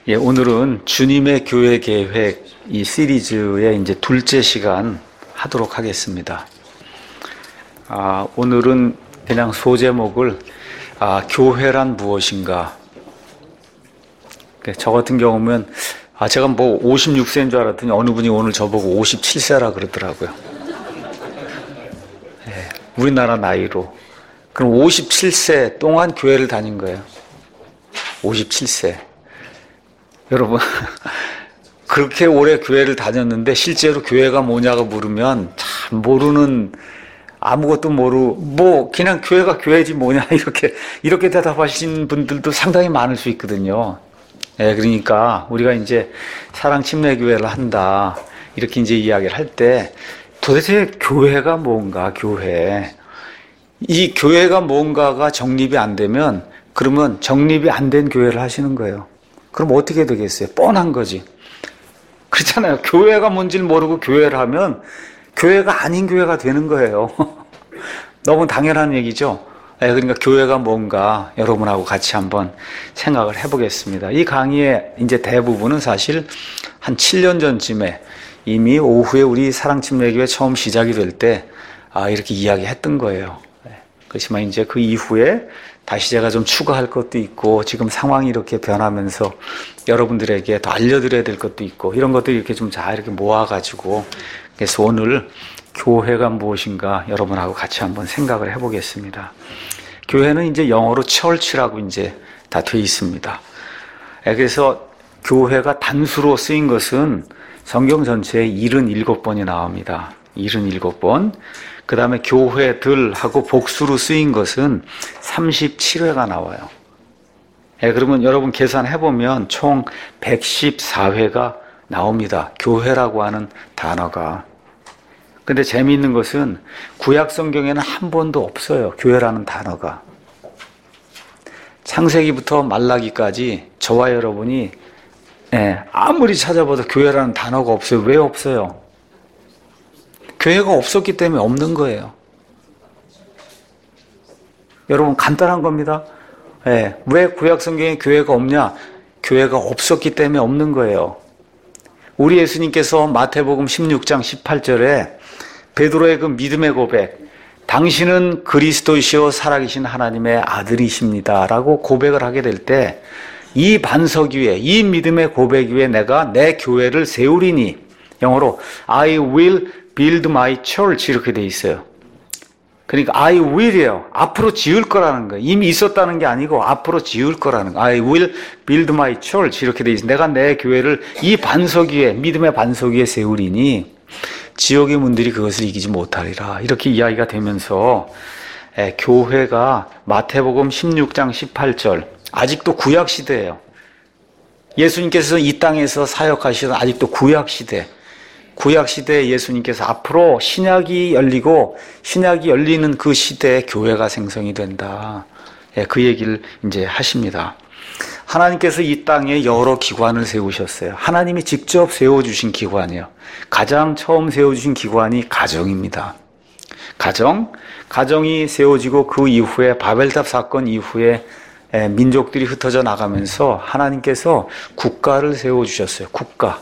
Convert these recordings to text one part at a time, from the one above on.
예, 오늘은 주님의 교회 계획 이 시리즈의 이제 둘째 시간 하도록 하겠습니다. 오늘은 그냥 소제목을 교회란 무엇인가. 저 같은 경우면 제가 뭐 56세인 줄 알았더니 어느 분이 오늘 저보고 57세라 그러더라고요. 예, 우리나라 나이로. 그럼 57세 동안 교회를 다닌 거예요. 57세. 여러분, 그렇게 오래 교회를 다녔는데 실제로 교회가 뭐냐고 물으면 참 모르는, 아무것도 모르고 그냥 교회가 교회지 뭐냐 이렇게 대답하신 분들도 상당히 많을 수 있거든요. 예, 그러니까 우리가 이제 사랑침례교회를 한다 이렇게 이제 이야기를 할 때 도대체 교회가 뭔가, 교회. 이 교회가 뭔가가 정립이 안 되면 그러면 정립이 안 된 교회를 하시는 거예요. 그럼 어떻게 되겠어요? 뻔한 거지. 그렇잖아요. 교회가 뭔지를 모르고 교회를 하면 교회가 아닌 교회가 되는 거예요. 너무 당연한 얘기죠. 그러니까 교회가 뭔가 여러분하고 같이 한번 생각을 해보겠습니다. 이 강의의 이제 대부분은 사실 한 7년 전쯤에 이미 오후에 우리 사랑침례교회 처음 시작이 될 때 이렇게 이야기했던 거예요. 그렇지만 이제 그 이후에 다시 제가 좀 추가할 것도 있고 지금 상황이 이렇게 변하면서 여러분들에게 더 알려드려야 될 것도 있고 이런 것들이 이렇게 좀 잘 이렇게 모아가지고 그래서 오늘 교회가 무엇인가 여러분하고 같이 한번 생각을 해보겠습니다. 교회는 이제 영어로 church라고 이제 다 돼 있습니다. 그래서 교회가 단수로 쓰인 것은 성경 전체에 77번이 나옵니다. 77번. 그 다음에 교회들하고 복수로 쓰인 것은 37회가 나와요. 그러면 여러분 계산해보면 총 114회가 나옵니다. 교회라고 하는 단어가. 근데 재미있는 것은 구약 성경에는 한 번도 없어요. 교회라는 단어가. 창세기부터 말라기까지 저와 여러분이 아무리 찾아봐도 교회라는 단어가 없어요. 왜 없어요? 교회가 없었기 때문에 없는 거예요. 여러분 간단한 겁니다. 왜 구약 성경에 교회가 없냐? 교회가 없었기 때문에 없는 거예요. 우리 예수님께서 마태복음 16장 18절에 베드로의 그 믿음의 고백, 당신은 그리스도이시오 살아계신 하나님의 아들이십니다 라고 고백을 하게 될 때 이 반석 위에, 이 믿음의 고백 위에 내가 내 교회를 세우리니, 영어로 I will build my church 이렇게 돼 있어요. 그러니까 I will이에요. 앞으로 지을 거라는 거예요. 이미 있었다는 게 아니고 앞으로 지을 거라는 거예요. I will build my church 이렇게 돼 있어요. 내가 내 교회를 이 반석 위에, 믿음의 반석 위에 세우리니 지옥의 문들이 그것을 이기지 못하리라. 이렇게 이야기가 되면서 교회가 마태복음 16장 18절, 아직도 구약 시대예요. 예수님께서 이 땅에서 사역하시던 아직도 구약 시대. 구약 시대에 예수님께서 앞으로 신약이 열리고 신약이 열리는 그 시대에 교회가 생성이 된다. 그 얘기를 이제 하십니다. 하나님께서 이 땅에 여러 기관을 세우셨어요. 하나님이 직접 세워주신 기관이에요. 가장 처음 세워주신 기관이 가정입니다. 가정이 세워지고 그 이후에 바벨탑 사건 이후에 민족들이 흩어져 나가면서 하나님께서 국가를 세워주셨어요. 국가.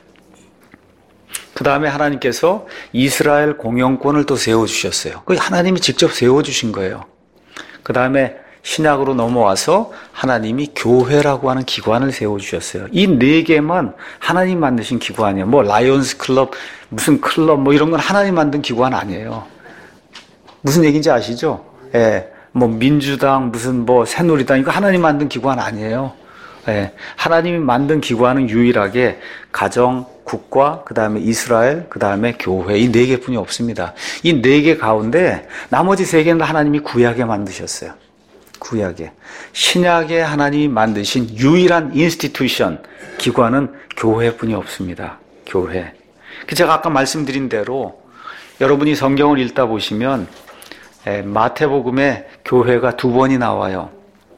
그 다음에 하나님께서 이스라엘 공영권을 또 세워주셨어요. 그 하나님이 직접 세워주신 거예요. 그 다음에 신약으로 넘어와서 하나님이 교회라고 하는 기관을 세워주셨어요. 이 네 개만 하나님 만드신 기관이에요. 뭐 라이온스 클럽, 무슨 클럽 뭐 이런 건 하나님 만든 기관 아니에요. 무슨 얘기인지 아시죠? 뭐 민주당, 무슨 뭐 새누리당 이거 하나님 만든 기관 아니에요. 하나님이 만든 기관은 유일하게 가정, 국가, 그 다음에 이스라엘, 그 다음에 교회 이 네 개뿐이 없습니다. 이 네 개 가운데 나머지 세 개는 하나님이 구약에 만드셨어요. 구약에. 신약에 하나님이 만드신 유일한 인스티튜션, 기관은 교회뿐이 없습니다. 교회. 제가 아까 말씀드린 대로 여러분이 성경을 읽다 보시면 마태복음에 교회가 2번이 나와요.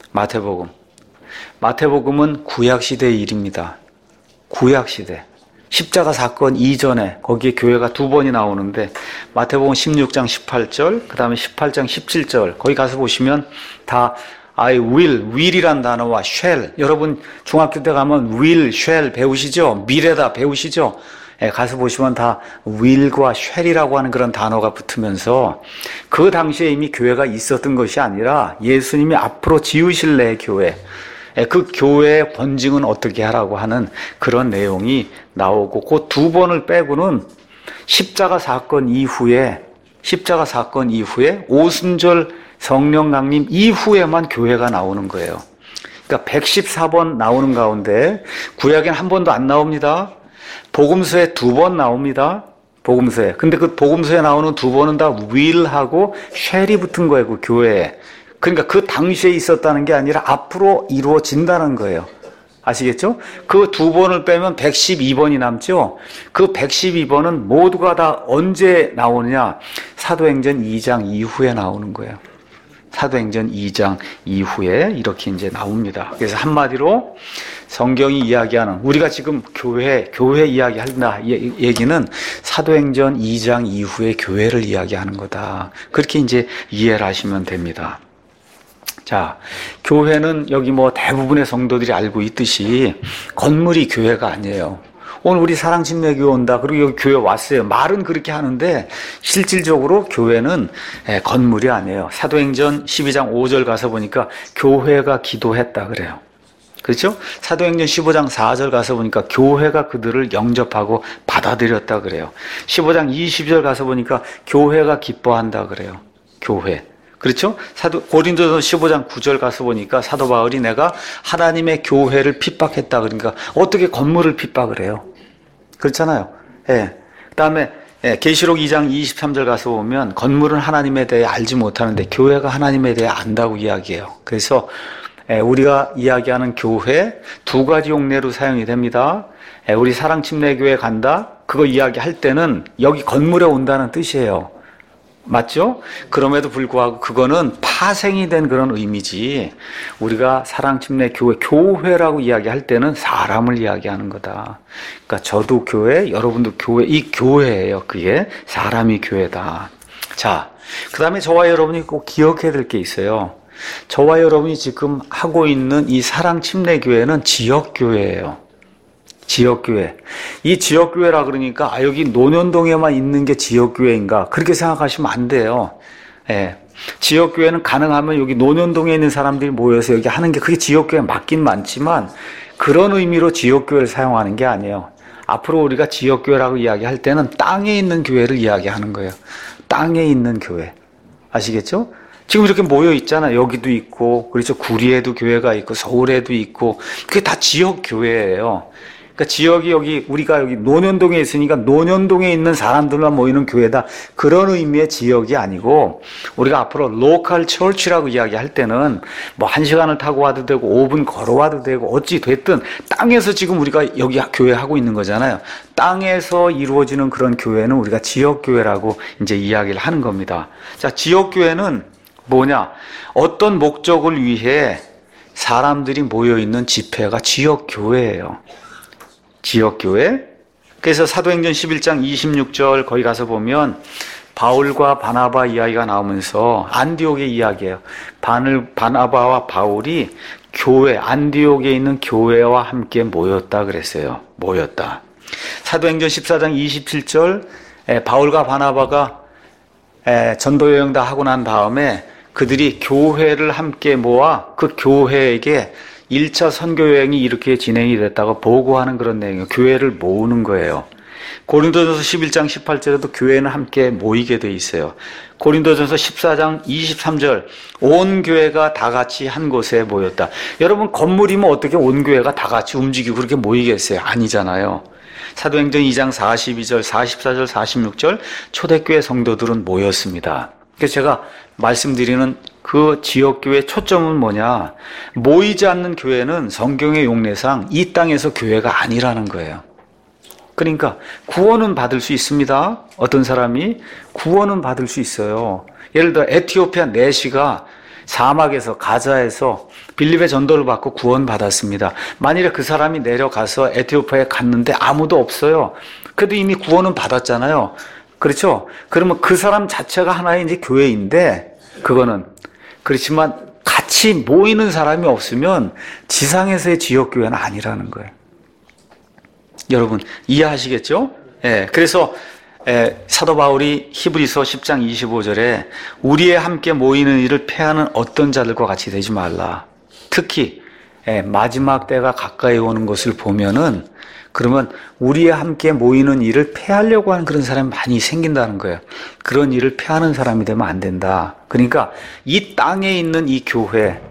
마태복음은 구약시대의 일입니다. 구약시대. 십자가 사건 이전에 거기에 교회가 2번이 나오는데 마태복음 16장 18절, 그 다음에 18장 17절 거기 가서 보시면 다 I will이란 단어와 shall. 여러분 중학교 때 가면 will, shall 배우시죠? 미래다 배우시죠? 예, 가서 보시면 다 will과 shall이라고 하는 그런 단어가 붙으면서 그 당시에 이미 교회가 있었던 것이 아니라 예수님이 앞으로 지으실래 교회. 예, 그 교회의 권징은 어떻게 하라고 하는 그런 내용이 나오고 그 두 번을 빼고는 십자가 사건 이후에 오순절 성령 강림 이후에만 교회가 나오는 거예요. 그러니까 114번 나오는 가운데 구약엔 한 번도 안 나옵니다. 복음서에 2번 나옵니다. 복음서에. 근데 그 복음서에 나오는 2번은 다 will하고 shall이 붙은 거예요. 그 교회에. 그러니까 그 당시에 있었다는 게 아니라 앞으로 이루어진다는 거예요. 아시겠죠? 그 2번을 빼면 112번이 남죠? 그 112번은 모두가 다 언제 나오느냐? 사도행전 2장 이후에 나오는 거예요. 사도행전 2장 이후에 이렇게 이제 나옵니다. 그래서 한마디로 성경이 이야기하는, 우리가 지금 교회 이야기한다 얘기는 사도행전 2장 이후에 교회를 이야기하는 거다. 그렇게 이제 이해를 하시면 됩니다. 자, 교회는 여기 뭐 대부분의 성도들이 알고 있듯이 건물이 교회가 아니에요. 오늘 우리 사랑침례교회 온다. 그리고 여기 교회 왔어요. 말은 그렇게 하는데 실질적으로 교회는 건물이 아니에요. 사도행전 12장 5절 가서 보니까 교회가 기도했다 그래요. 그렇죠? 사도행전 15장 4절 가서 보니까 교회가 그들을 영접하고 받아들였다 그래요. 15장 20절 가서 보니까 교회가 기뻐한다 그래요. 교회. 그렇죠? 고린도서 15장 9절 가서 보니까 사도 바울이 내가 하나님의 교회를 핍박했다. 그러니까 어떻게 건물을 핍박을 해요? 그렇잖아요. 예. 그다음에 계시록 2장 23절 가서 보면 건물은 하나님에 대해 알지 못하는데 교회가 하나님에 대해 안다고 이야기해요. 그래서 우리가 이야기하는 교회 2가지 용례로 사용이 됩니다. 우리 사랑침례교회 간다. 그거 이야기할 때는 여기 건물에 온다는 뜻이에요. 맞죠? 그럼에도 불구하고 그거는 파생이 된 그런 의미지, 우리가 사랑침례교회, 교회라고 이야기할 때는 사람을 이야기하는 거다. 그러니까 저도 교회, 여러분도 교회, 이 교회예요. 그게 사람이 교회다. 자, 그 다음에 저와 여러분이 꼭 기억해야 될 게 있어요. 저와 여러분이 지금 하고 있는 이 사랑침례교회는 지역교회예요. 지역교회. 이 지역교회라 그러니까 여기 논현동에만 있는 게 지역교회인가 그렇게 생각하시면 안 돼요. 예. 지역교회는 가능하면 여기 논현동에 있는 사람들이 모여서 여기 하는 게 그게 지역교회 맞긴 많지만 그런 의미로 지역교회를 사용하는 게 아니에요. 앞으로 우리가 지역교회라고 이야기할 때는 땅에 있는 교회를 이야기하는 거예요. 땅에 있는 교회. 아시겠죠? 지금 이렇게 모여 있잖아요. 여기도 있고, 그렇죠. 구리에도 교회가 있고, 서울에도 있고, 그게 다 지역교회예요. 그러니까 지역이 우리가 여기 논현동에 있으니까 논현동에 있는 사람들만 모이는 교회다. 그런 의미의 지역이 아니고, 우리가 앞으로 로컬 처치라고 이야기할 때는 뭐 1시간을 타고 와도 되고, 5분 걸어와도 되고, 어찌 됐든 땅에서 지금 우리가 여기 교회 하고 있는 거잖아요. 땅에서 이루어지는 그런 교회는 우리가 지역교회라고 이제 이야기를 하는 겁니다. 자, 지역교회는 뭐냐? 어떤 목적을 위해 사람들이 모여있는 집회가 지역교회예요. 지역교회. 그래서 사도행전 11장 26절 거기 가서 보면 바울과 바나바 이야기가 나오면서 안디옥의 이야기예요. 바나바와 바울이 교회, 안디옥에 있는 교회와 함께 모였다 그랬어요. 모였다. 사도행전 14장 27절 바울과 바나바가 전도여행 다 하고 난 다음에 그들이 교회를 함께 모아 그 교회에게 1차 선교여행이 이렇게 진행이 됐다고 보고하는 그런 내용이에요. 교회를 모으는 거예요. 고린도전서 11장 18절에도 교회는 함께 모이게 돼 있어요. 고린도전서 14장 23절 온 교회가 다 같이 한 곳에 모였다. 여러분 건물이면 어떻게 온 교회가 다 같이 움직이고 그렇게 모이겠어요? 아니잖아요. 사도행전 2장 42절, 44절, 46절 초대교회 성도들은 모였습니다. 그래서 제가 말씀드리는 그 지역교회 초점은 뭐냐? 모이지 않는 교회는 성경의 용례상 이 땅에서 교회가 아니라는 거예요. 그러니까 구원은 받을 수 있습니다. 어떤 사람이 구원은 받을 수 있어요. 예를 들어 에티오피아 내시가 사막에서 가자에서 빌립의 전도를 받고 구원받았습니다. 만일에 그 사람이 내려가서 에티오피아에 갔는데 아무도 없어요. 그래도 이미 구원은 받았잖아요. 그렇죠? 그러면 그 사람 자체가 하나의 이제 교회인데 그거는 그렇지만 같이 모이는 사람이 없으면 지상에서의 지역교회는 아니라는 거예요. 여러분 이해하시겠죠? 예, 그래서 사도 바울이 히브리서 10장 25절에 우리의 함께 모이는 일을 패하는 어떤 자들과 같이 되지 말라. 특히 마지막 때가 가까이 오는 것을 보면은 그러면 우리의 함께 모이는 일을 패하려고 하는 그런 사람이 많이 생긴다는 거예요. 그런 일을 패하는 사람이 되면 안 된다. 그러니까 이 땅에 있는 이 교회,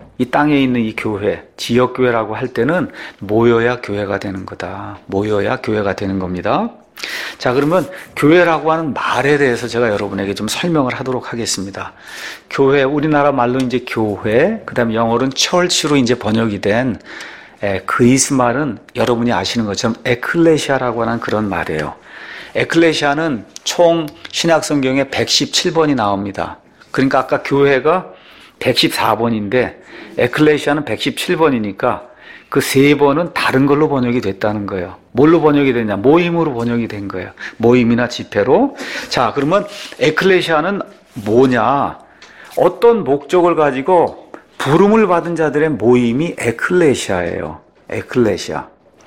지역교회라고 할 때는 모여야 교회가 되는 거다. 모여야 교회가 되는 겁니다. 자, 그러면 교회라고 하는 말에 대해서 제가 여러분에게 좀 설명을 하도록 하겠습니다. 교회, 우리나라 말로 이제 교회, 그 다음에 영어로는 church로 이제 번역이 된 그리스 말은 여러분이 아시는 것처럼 에클레시아라고 하는 그런 말이에요. 에클레시아는 총 신약성경에 117번이 나옵니다. 그러니까 아까 교회가 114번인데 에클레시아는 117번이니까 그 세 번은 다른 걸로 번역이 됐다는 거예요. 뭘로 번역이 됐냐? 모임으로 번역이 된 거예요. 모임이나 집회로. 자, 그러면 에클레시아는 뭐냐? 어떤 목적을 가지고 부름을 받은 자들의 모임이 에클레시아예요. 에클레시아.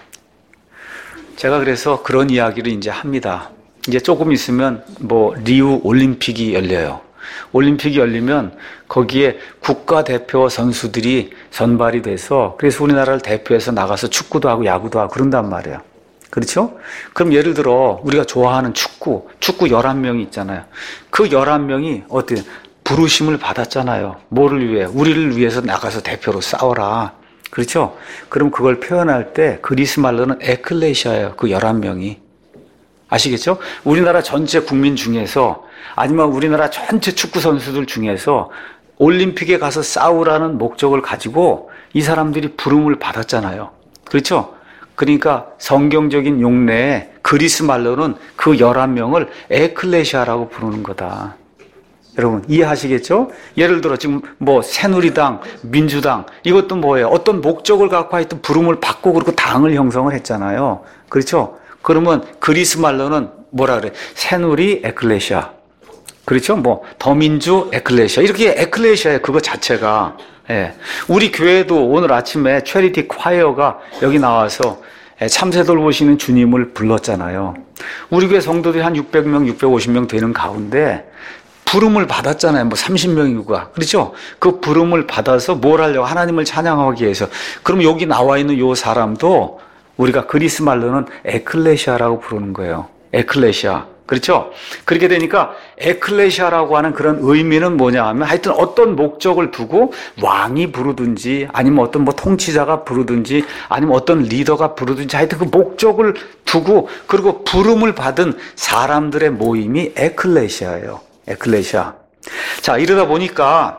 제가 그래서 그런 이야기를 이제 합니다. 이제 조금 있으면 리우 올림픽이 열려요. 올림픽이 열리면 거기에 국가대표 선수들이 선발이 돼서 그래서 우리나라를 대표해서 나가서 축구도 하고 야구도 하고 그런단 말이에요. 그렇죠? 그럼 예를 들어 우리가 좋아하는 축구 11명이 있잖아요. 그 11명이 어때요? 부르심을 받았잖아요. 뭐를 위해? 우리를 위해서 나가서 대표로 싸워라. 그렇죠? 그럼 그걸 표현할 때 그리스 말로는 에클레시아예요. 그 11명이. 아시겠죠? 우리나라 전체 국민 중에서 아니면 우리나라 전체 축구 선수들 중에서 올림픽에 가서 싸우라는 목적을 가지고 이 사람들이 부름을 받았잖아요. 그렇죠? 그러니까 성경적인 용례에 그리스 말로는 그 11명을 에클레시아라고 부르는 거다. 여러분 이해하시겠죠? 예를 들어 지금 새누리당, 민주당 이것도 뭐예요? 어떤 목적을 갖고 하여튼 부름을 받고 그리고 당을 형성을 했잖아요. 그렇죠? 그러면 그리스 말로는 뭐라 그래? 새누리 에클레시아. 그렇죠? 더민주 에클레시아. 이렇게 에클레시아의 그거 자체가. 예. 우리 교회도 오늘 아침에 체리티 콰이어가 여기 나와서 참새 돌보시는 주님을 불렀잖아요. 우리 교회 성도들이 한 600명, 650명 되는 가운데 부름을 받았잖아요. 30명이고가. 그렇죠? 그 부름을 받아서 뭘 하려고? 하나님을 찬양하기 위해서. 그럼 여기 나와 있는 요 사람도 우리가 그리스 말로는 에클레시아라고 부르는 거예요. 에클레시아. 그렇죠? 그렇게 되니까 에클레시아라고 하는 그런 의미는 뭐냐 하면 하여튼 어떤 목적을 두고 왕이 부르든지 아니면 어떤 통치자가 부르든지 아니면 어떤 리더가 부르든지 하여튼 그 목적을 두고 그리고 부름을 받은 사람들의 모임이 에클레시아예요. 에클레시아. 자, 이러다 보니까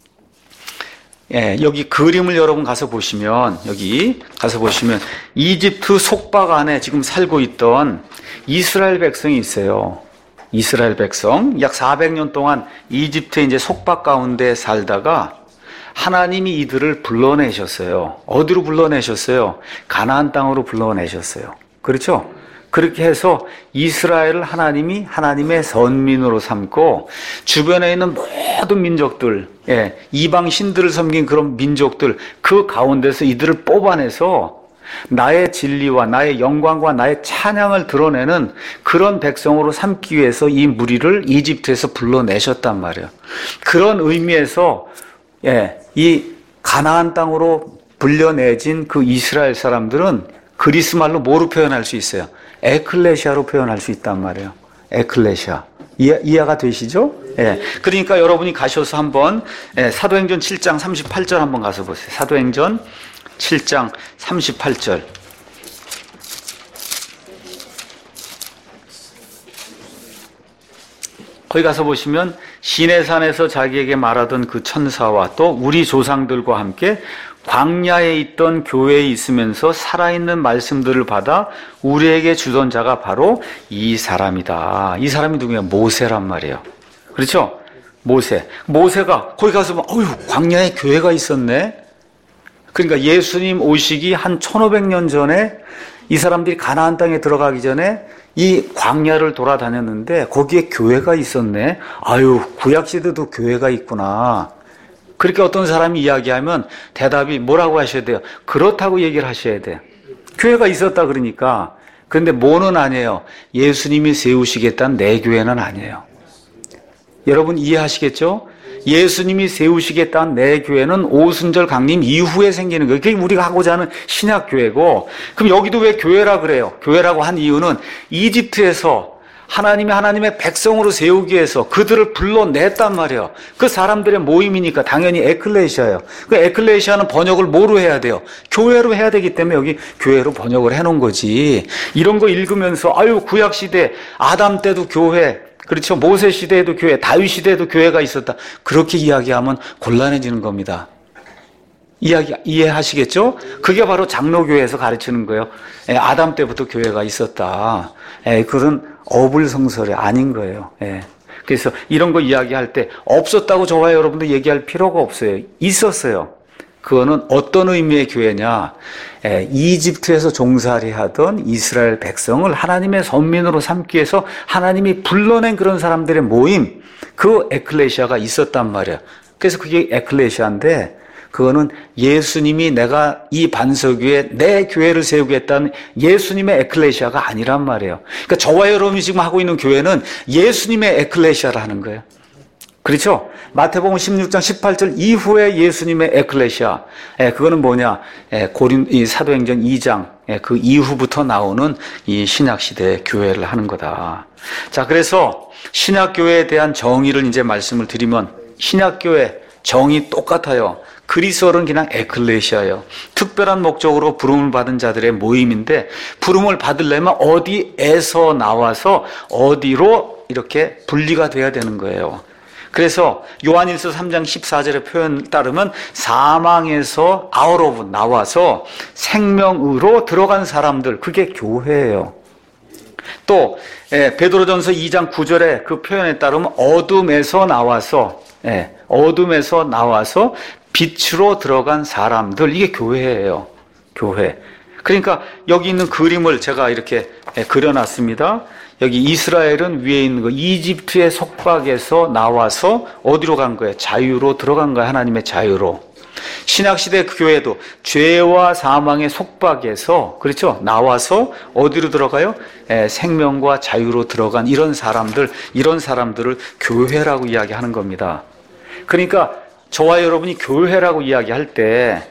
여기 그림을 여러분 가서 보시면 이집트 속박 안에 지금 살고 있던 이스라엘 백성이 있어요. 이스라엘 백성 약 400년 동안 이집트의 이제 속박 가운데 살다가 하나님이 이들을 불러내셨어요. 어디로 불러내셨어요? 가나안 땅으로 불러내셨어요. 그렇죠? 그렇게 해서 이스라엘을 하나님이 하나님의 선민으로 삼고 주변에 있는 모든 민족들, 이방 신들을 섬긴 그런 민족들 그 가운데서 이들을 뽑아내서 나의 진리와 나의 영광과 나의 찬양을 드러내는 그런 백성으로 삼기 위해서 이 무리를 이집트에서 불러내셨단 말이에요. 그런 의미에서 이 가나안 땅으로 불려내진 그 이스라엘 사람들은 그리스 말로 뭐로 표현할 수 있어요? 에클레시아로 표현할 수 있단 말이에요. 에클레시아. 이해가 되시죠? 그러니까 여러분이 가셔서 한번 사도행전 7장 38절 한번 가서 보세요. 사도행전 7장 38절. 거기 가서 보시면 시내산에서 자기에게 말하던 그 천사와 또 우리 조상들과 함께 광야에 있던 교회에 있으면서 살아있는 말씀들을 받아 우리에게 주던 자가 바로 이 사람이다. 이 사람이 누구냐? 모세란 말이에요. 그렇죠? 모세가 거기 가서 광야에 교회가 있었네. 그러니까 예수님 오시기 한 1500년 전에 이 사람들이 가나안 땅에 들어가기 전에 이 광야를 돌아다녔는데 거기에 교회가 있었네. 구약시대도 교회가 있구나. 그렇게 어떤 사람이 이야기하면 대답이 뭐라고 하셔야 돼요? 그렇다고 얘기를 하셔야 돼요. 교회가 있었다 그러니까. 그런데 뭐는 아니에요. 예수님이 세우시겠다는 내 교회는 아니에요. 여러분 이해하시겠죠? 예수님이 세우시겠다는 내 교회는 오순절 강림 이후에 생기는 거예요. 그게 우리가 하고자 하는 신약교회고, 그럼 여기도 왜 교회라 그래요? 교회라고 한 이유는 이집트에서 하나님이 하나님의 백성으로 세우기 위해서 그들을 불러냈단 말이에요. 그 사람들의 모임이니까 당연히 에클레시아예요. 그 에클레시아는 번역을 뭐로 해야 돼요? 교회로 해야 되기 때문에 여기 교회로 번역을 해놓은 거지. 이런 거 읽으면서 아유 구약시대 아담 때도 교회, 그렇죠. 모세 시대에도 교회, 다윗 시대에도 교회가 있었다. 그렇게 이야기하면 곤란해지는 겁니다. 이해하시겠죠? 그게 바로 장로교회에서 가르치는 거예요. 아담 때부터 교회가 있었다. 그런 어불성설이 아닌 거예요. 그래서 이런 거 이야기할 때 없었다고 저와 여러분도 얘기할 필요가 없어요. 있었어요. 그거는 어떤 의미의 교회냐? 이집트에서 종살이 하던 이스라엘 백성을 하나님의 선민으로 삼기 위해서 하나님이 불러낸 그런 사람들의 모임, 그 에클레시아가 있었단 말이에요. 그래서 그게 에클레시아인데, 그거는 예수님이 내가 이 반석 위에 내 교회를 세우겠다는 예수님의 에클레시아가 아니란 말이에요. 그러니까 저와 여러분이 지금 하고 있는 교회는 예수님의 에클레시아를 하는 거예요. 그렇죠? 마태복음 16장 18절 이후에 예수님의 에클레시아, 그거는 뭐냐? 사도행전 2장, 그 이후부터 나오는 이 신약시대의 교회를 하는 거다. 자, 그래서 신약교회에 대한 정의를 이제 말씀을 드리면, 신약교회 정의 똑같아요. 그리스어는 그냥 에클레시아예요. 특별한 목적으로 부름을 받은 자들의 모임인데, 부름을 받으려면 어디에서 나와서 어디로 이렇게 분리가 돼야 되는 거예요. 그래서 요한일서 3장 14절의 표현 따르면 사망에서 out of 나와서 생명으로 들어간 사람들, 그게 교회예요. 또 베드로전서 2장 9절의 그 표현에 따르면 어둠에서 나와서 빛으로 들어간 사람들, 이게 교회예요. 교회. 그러니까 여기 있는 그림을 제가 이렇게 그려놨습니다. 여기 이스라엘은 위에 있는 거, 이집트의 속박에서 나와서 어디로 간 거예요? 자유로 들어간 거예요. 하나님의 자유로. 신약시대 그 교회도 죄와 사망의 속박에서, 그렇죠? 나와서 어디로 들어가요? 생명과 자유로 들어간 이런 사람들을 교회라고 이야기하는 겁니다. 그러니까 저와 여러분이 교회라고 이야기할 때,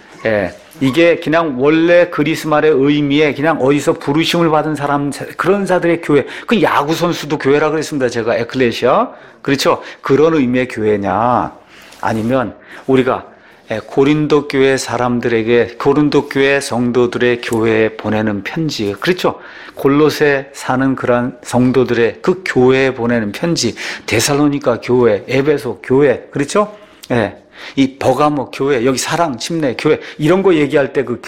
이게 그냥 원래 그리스말의 의미에 그냥 어디서 부르심을 받은 사람, 그런 자들의 교회, 그 야구선수도 교회라 그랬습니다. 제가 에클레시아. 그렇죠? 그런 의미의 교회냐? 아니면 우리가 고린도 교회 사람들에게, 고린도 교회 성도들의 교회에 보내는 편지, 그렇죠? 골로새 사는 그런 성도들의 그 교회에 보내는 편지, 데살로니가 교회, 에베소 교회, 그렇죠? 이 버가모 교회, 여기 사랑, 침례 교회, 이런 거 얘기할 때 그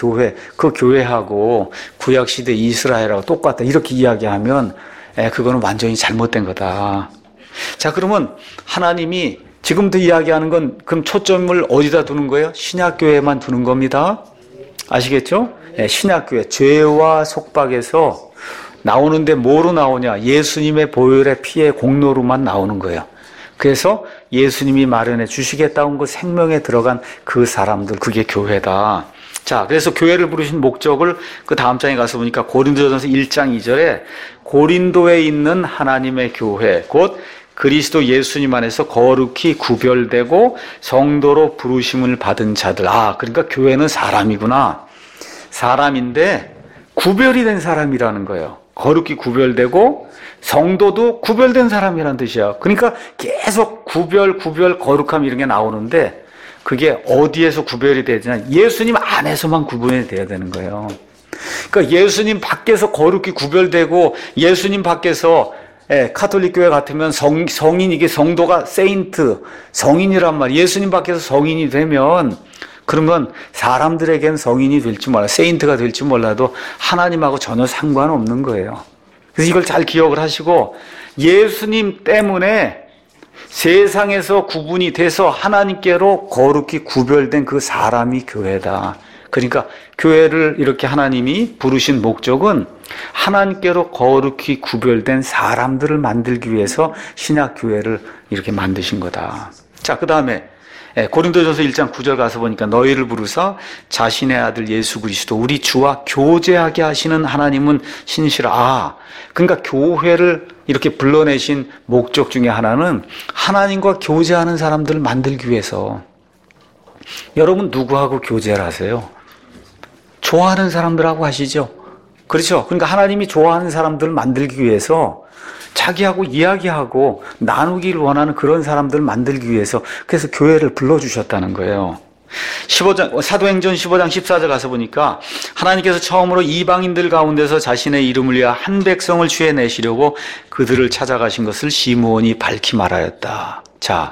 교회하고 구약시대 이스라엘하고 똑같다, 이렇게 이야기하면 그거는 완전히 잘못된 거다. 자, 그러면 하나님이 지금부터 이야기하는 건 그럼 초점을 어디다 두는 거예요? 신약교회만 두는 겁니다. 아시겠죠? 신약교회, 죄와 속박에서 나오는데 뭐로 나오냐? 예수님의 보혈의 피의 공로로만 나오는 거예요. 그래서 예수님이 마련해 주시겠다는 그 생명에 들어간 그 사람들, 그게 교회다. 자, 그래서 교회를 부르신 목적을 그 다음 장에 가서 보니까 고린도전서 1장 2절에 고린도에 있는 하나님의 교회, 곧 그리스도 예수님 안에서 거룩히 구별되고 성도로 부르심을 받은 자들. 그러니까 교회는 사람이구나. 사람인데 구별이 된 사람이라는 거예요. 거룩히 구별되고 성도도 구별된 사람이라는 뜻이야. 그러니까 계속 구별, 거룩함 이런 게 나오는데 그게 어디에서 구별이 되냐? 예수님 안에서만 구분이 돼야 되는 거예요. 그러니까 예수님 밖에서 거룩히 구별되고 예수님 밖에서 카톨릭 교회 같으면 성인, 이게 성도가 세인트, 성인이란 말이에요. 예수님 밖에서 성인이 되면 그러면 사람들에겐 성인이 될지 몰라, 세인트가 될지 몰라도 하나님하고 전혀 상관없는 거예요. 그래서 이걸 잘 기억을 하시고, 예수님 때문에 세상에서 구분이 돼서 하나님께로 거룩히 구별된 그 사람이 교회다. 그러니까 교회를 이렇게 하나님이 부르신 목적은 하나님께로 거룩히 구별된 사람들을 만들기 위해서 신약 교회를 이렇게 만드신 거다. 자, 그 다음에 고린도전서 1장 9절 가서 보니까 너희를 부르사 자신의 아들 예수 그리스도 우리 주와 교제하게 하시는 하나님은 신실하. 그러니까 교회를 이렇게 불러내신 목적 중에 하나는 하나님과 교제하는 사람들을 만들기 위해서. 여러분 누구하고 교제를 하세요? 좋아하는 사람들하고 하시죠. 그렇죠? 그러니까 하나님이 좋아하는 사람들을 만들기 위해서 자기하고 이야기하고 나누기를 원하는 그런 사람들을 만들기 위해서 그래서 교회를 불러주셨다는 거예요. 15장, 사도행전 15장 14절 가서 보니까 하나님께서 처음으로 이방인들 가운데서 자신의 이름을 위하여 한 백성을 취해내시려고 그들을 찾아가신 것을 시므온이 밝히 말하였다. 자,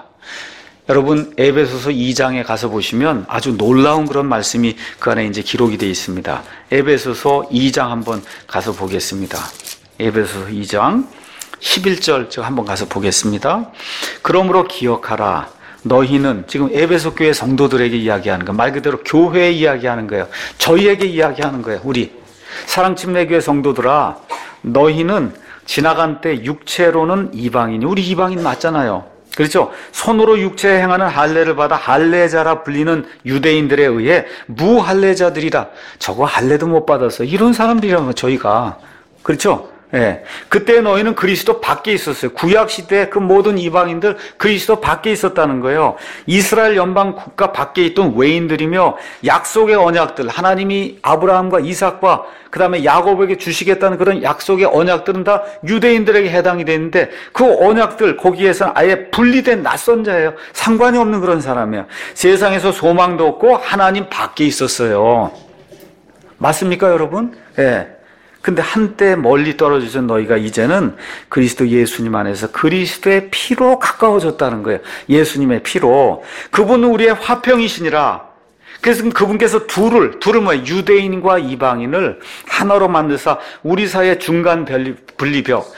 여러분 에베소서 2장에 가서 보시면 아주 놀라운 그런 말씀이 그 안에 이제 기록이 되어 있습니다. 에베소서 2장 한번 가서 보겠습니다. 에베소서 2장 11절 제가 한번 가서 보겠습니다. 그러므로 기억하라. 너희는 지금 에베소 교회 성도들에게 이야기하는 거예요. 말 그대로 교회에 이야기하는 거예요. 저희에게 이야기하는 거예요. 우리 사랑침례교회 성도들아, 너희는 지나간 때 육체로는 이방인이, 우리 이방인 맞잖아요. 그렇죠? 손으로 육체에 행하는 할례를 받아 할례자라 불리는 유대인들에 의해 무할례자들이라. 저거 할례도 못 받았어. 이런 사람들이라면 저희가. 그렇죠? 예. 그때 너희는 그리스도 밖에 있었어요. 구약 시대에 그 모든 이방인들 그리스도 밖에 있었다는 거예요. 이스라엘 연방 국가 밖에 있던 외인들이며 약속의 언약들, 하나님이 아브라함과 이삭과 그 다음에 야곱에게 주시겠다는 그런 약속의 언약들은 다 유대인들에게 해당이 되는데 그 언약들 거기에서는 아예 분리된 낯선 자예요. 상관이 없는 그런 사람이에요. 세상에서 소망도 없고 하나님 밖에 있었어요. 맞습니까, 여러분? 예. 근데 한때 멀리 떨어지던 너희가 이제는 그리스도 예수님 안에서 그리스도의 피로 가까워졌다는 거예요. 예수님의 피로. 그분은 우리의 화평이시니라. 그래서 그분께서 둘을 뭐예요? 유대인과 이방인을 하나로 만드사 우리 사이의 중간 분리벽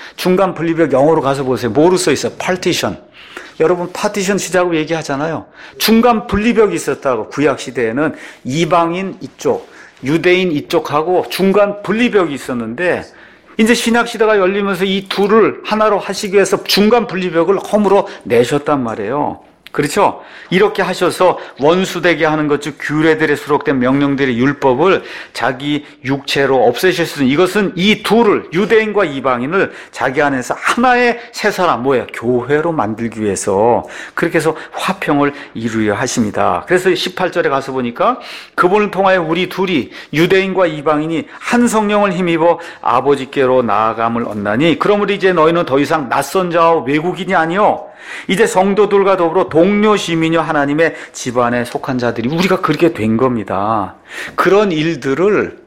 영어로 가서 보세요. 뭐로 써 있어요? partition. 여러분 파티션 시작으로 얘기하잖아요. 중간 분리벽이 있었다고. 구약 시대에는 이방인 이쪽, 유대인 이쪽하고 중간 분리벽이 있었는데 이제 신약시대가 열리면서 이 둘을 하나로 하시기 위해서 중간 분리벽을 허물어 내셨단 말이에요. 그렇죠? 이렇게 하셔서 원수되게 하는 것, 즉 규례들에 수록된 명령들의 율법을 자기 육체로 없애셨으니 이것은 이 둘을, 유대인과 이방인을 자기 안에서 하나의 새 사람, 뭐예요? 교회로 만들기 위해서 그렇게 해서 화평을 이루려 하십니다. 그래서 18절에 가서 보니까 그분을 통하여 우리 둘이 유대인과 이방인이 한 성령을 힘입어 아버지께로 나아감을 얻나니 그러므로 이제 너희는 더 이상 낯선 자와 외국인이 아니요 이제 성도들과 더불어 동료 시민이요 하나님의 집안에 속한 자들이 우리가 그렇게 된 겁니다. 그런 일들을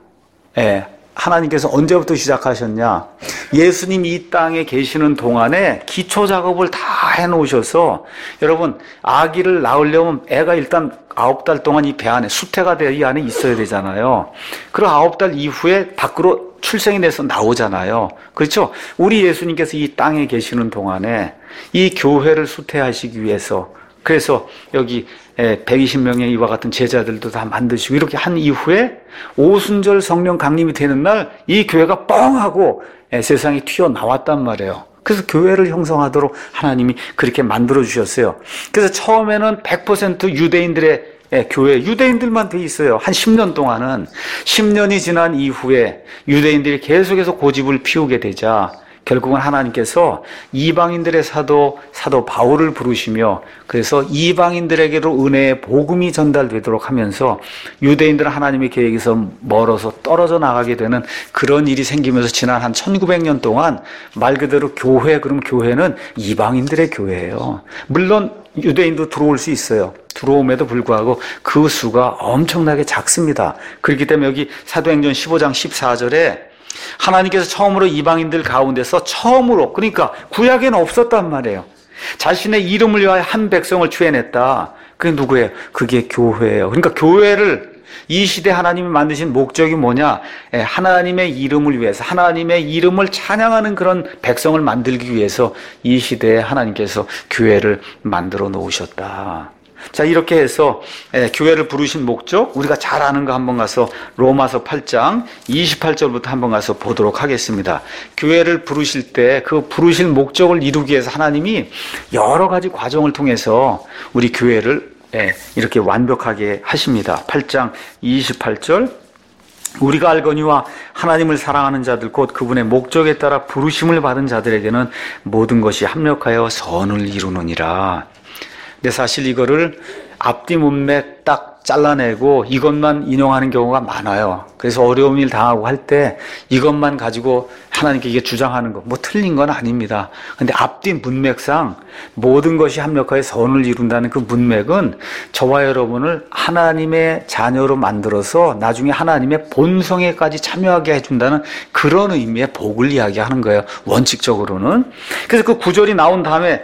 하나님께서 언제부터 시작하셨냐? 예수님 이 땅에 계시는 동안에 기초 작업을 다 해놓으셔서 여러분 아기를 낳으려면 애가 일단 9달 동안 이 배 안에 수태가 되어 이 안에 있어야 되잖아요. 그리고 9달 이후에 밖으로 출생이 돼서 나오잖아요. 그렇죠? 우리 예수님께서 이 땅에 계시는 동안에 이 교회를 수태하시기 위해서 그래서 여기 120명의 이와 같은 제자들도 다 만드시고 이렇게 한 이후에 오순절 성령 강림이 되는 날 이 교회가 뻥 하고 세상에 튀어나왔단 말이에요. 그래서 교회를 형성하도록 하나님이 그렇게 만들어 주셨어요. 그래서 처음에는 100% 유대인들의 교회, 유대인들만 돼 있어요. 한 10년 동안은. 10년이 지난 이후에 유대인들이 계속해서 고집을 피우게 되자 결국은 하나님께서 이방인들의 사도 바울을 부르시며 그래서 이방인들에게로 은혜의 복음이 전달되도록 하면서 유대인들은 하나님의 계획에서 멀어서 떨어져 나가게 되는 그런 일이 생기면서 지난 한 1900년 동안 말 그대로 그럼 교회는 이방인들의 교회예요. 물론 유대인도 들어올 수 있어요. 들어옴에도 불구하고 그 수가 엄청나게 작습니다. 그렇기 때문에 여기 사도행전 15장 14절에 하나님께서 처음으로 이방인들 가운데서 처음으로 그러니까 구약에는 없었단 말이에요. 자신의 이름을 위하여 한 백성을 취해냈다. 그게 누구예요? 그게 교회예요. 그러니까 교회를 이 시대 하나님이 만드신 목적이 뭐냐? 하나님의 이름을 위해서 하나님의 이름을 찬양하는 그런 백성을 만들기 위해서 이 시대에 하나님께서 교회를 만들어 놓으셨다. 자, 이렇게 해서 교회를 부르신 목적 우리가 잘 아는 거 한번 가서 로마서 8장 28절부터 한번 가서 보도록 하겠습니다. 교회를 부르실 때 그 부르실 목적을 이루기 위해서 하나님이 여러 가지 과정을 통해서 우리 교회를 이렇게 완벽하게 하십니다. 8장 28절 우리가 알거니와 하나님을 사랑하는 자들 곧 그분의 목적에 따라 부르심을 받은 자들에게는 모든 것이 합력하여 선을 이루느니라. 근데 사실 이거를 앞뒤 문맥 딱 잘라내고 이것만 인용하는 경우가 많아요. 그래서 어려운 일 당하고 할 때 이것만 가지고 하나님께 이게 주장하는 거, 뭐 틀린 건 아닙니다. 근데 앞뒤 문맥상 모든 것이 합력하여 선을 이룬다는 그 문맥은 저와 여러분을 하나님의 자녀로 만들어서 나중에 하나님의 본성에까지 참여하게 해준다는 그런 의미의 복을 이야기하는 거예요. 원칙적으로는. 그래서 그 구절이 나온 다음에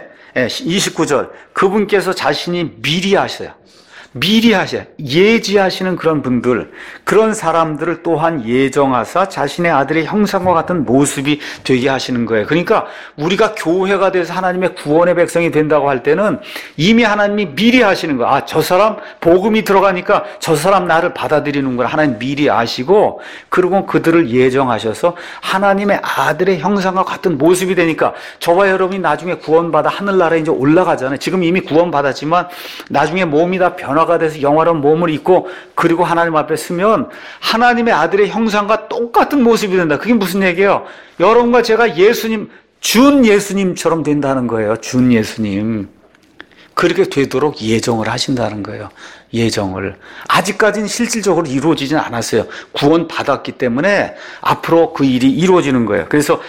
29절 그분께서 자신이 미리 하셔요. 미리 하셔요. 예지하시는 그런 분들, 그런 사람들을 또한 예정하사 자신의 아들의 형상과 같은 모습이 되게 하시는 거예요. 그러니까 우리가 교회가 돼서 하나님의 구원의 백성이 된다고 할 때는 이미 하나님이 미리 하시는 거예요. 아, 저 사람 복음이 들어가니까 저 사람 나를 받아들이는구나. 하나님 미리 아시고 그리고 그들을 예정하셔서 하나님의 아들의 형상과 같은 모습이 되니까 저와 여러분이 나중에 구원받아 하늘나라에 이제 올라가잖아요. 지금 이미 구원받았지만 나중에 몸이 다 변화가 돼서 영화로운 몸을 입고 그리고 하나님 앞에 서면 하나님의 아들의 형상과 똑같은 모습이 된다. 그게 무슨 얘기예요? 여러분과 제가 예수님, 준 예수님처럼 된다는 거예요. 준 예수님. 그렇게 되도록 예정을 하신다는 거예요. 예정을. 아직까지는 실질적으로 이루어지진 않았어요. 구원 받았기 때문에 앞으로 그 일이 이루어지는 거예요. 그래서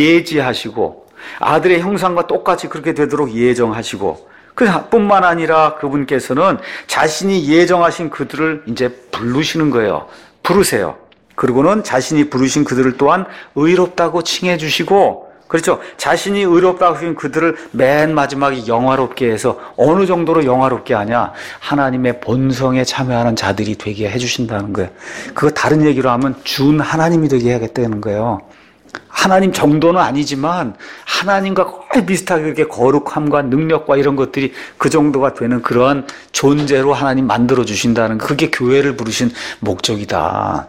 예지하시고 아들의 형상과 똑같이 그렇게 되도록 예정하시고 뿐만 아니라 그분께서는 자신이 예정하신 그들을 이제 부르시는 거예요. 부르세요. 그리고는 자신이 부르신 그들을 또한 의롭다고 칭해 주시고, 그렇죠. 자신이 의롭다고 하신 그들을 맨 마지막에 영화롭게 해서 어느 정도로 영화롭게 하냐? 하나님의 본성에 참여하는 자들이 되게 해주신다는 거예요. 그거 다른 얘기로 하면 준 하나님이 되게 하겠다는 거예요. 하나님 정도는 아니지만 하나님과 거의 비슷하게 그렇게 거룩함과 능력과 이런 것들이 그 정도가 되는 그런 존재로 하나님 만들어 주신다는, 그게 교회를 부르신 목적이다.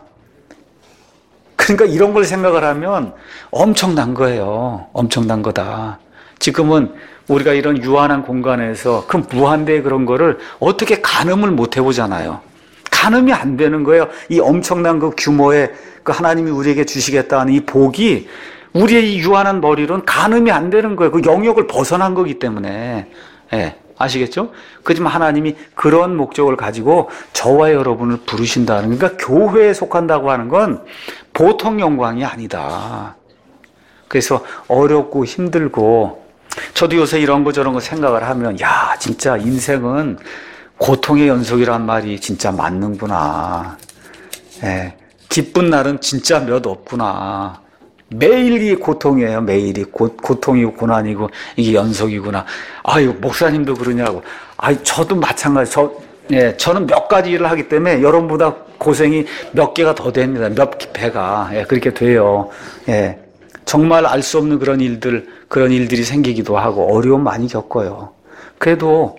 그러니까 이런 걸 생각을 하면 엄청난 거예요. 엄청난 거다. 지금은 우리가 이런 유한한 공간에서 그 무한대의 그런 거를 어떻게 가늠을 못 해보잖아요. 가늠이 안 되는 거예요. 이 엄청난 그 규모의 그 하나님이 우리에게 주시겠다는 이 복이 우리의 이 유한한 머리로는 가늠이 안 되는 거예요. 그 영역을 벗어난 거기 때문에. 예, 아시겠죠? 그렇지만 하나님이 그런 목적을 가지고 저와 여러분을 부르신다는, 그러니까 교회에 속한다고 하는 건 보통 영광이 아니다. 그래서 어렵고 힘들고, 저도 요새 이런 거 저런 거 생각을 하면 야, 진짜 인생은 고통의 연속이란 말이 진짜 맞는구나. 예, 기쁜 날은 진짜 몇 없구나. 매일이 고통이에요. 매일이 고통이고 고난이고 이게 연속이구나. 아유, 목사님도 그러냐고. 아유, 저도 마찬가지. 저는 몇 가지 일을 하기 때문에 여러분보다 고생이 몇 개가 더 됩니다. 몇 배가. 예, 그렇게 돼요. 예, 정말 알 수 없는 그런 일들이 생기기도 하고 어려움 많이 겪어요. 그래도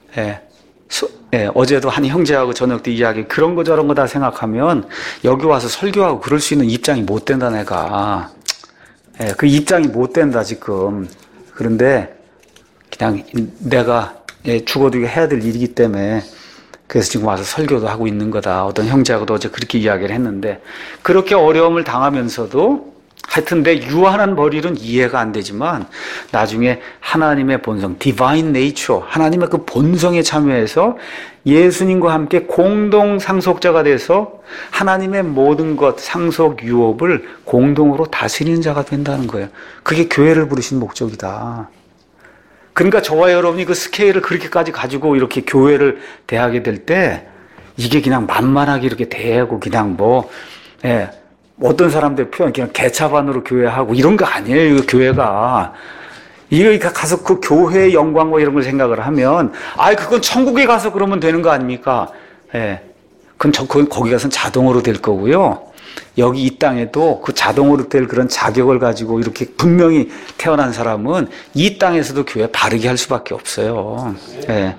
어제도 한 형제하고 저녁 때 이야기, 그런 거 저런 거 다 생각하면 여기 와서 설교하고 그럴 수 있는 입장이 못 된다, 내가. 그 입장이 못 된다, 지금. 그런데 그냥 내가 죽어도 해야 될 일이기 때문에 그래서 지금 와서 설교도 하고 있는 거다. 어떤 형제하고도 어제 그렇게 이야기를 했는데, 그렇게 어려움을 당하면서도 하여튼 내 유한한 머리는 이해가 안 되지만 나중에 하나님의 본성, divine nature, 하나님의 그 본성에 참여해서 예수님과 함께 공동 상속자가 돼서 하나님의 모든 것, 상속 유업을 공동으로 다스리는 자가 된다는 거예요. 그게 교회를 부르신 목적이다. 그러니까 저와 여러분이 그 스케일을 그렇게까지 가지고 이렇게 교회를 대하게 될 때 이게 그냥 만만하게 이렇게 대하고 그냥 어떤 사람들 표현 그냥 개차반으로 교회하고 이런 거 아니에요. 교회가 이거 가서 그 교회의 영광과 이런 걸 생각을 하면 그건 천국에 가서 그러면 되는 거 아닙니까? 그건 거기 가서는 자동으로 될 거고요. 여기 이 땅에도 그 자동으로 될 그런 자격을 가지고 이렇게 분명히 태어난 사람은 이 땅에서도 교회 바르게 할 수밖에 없어요.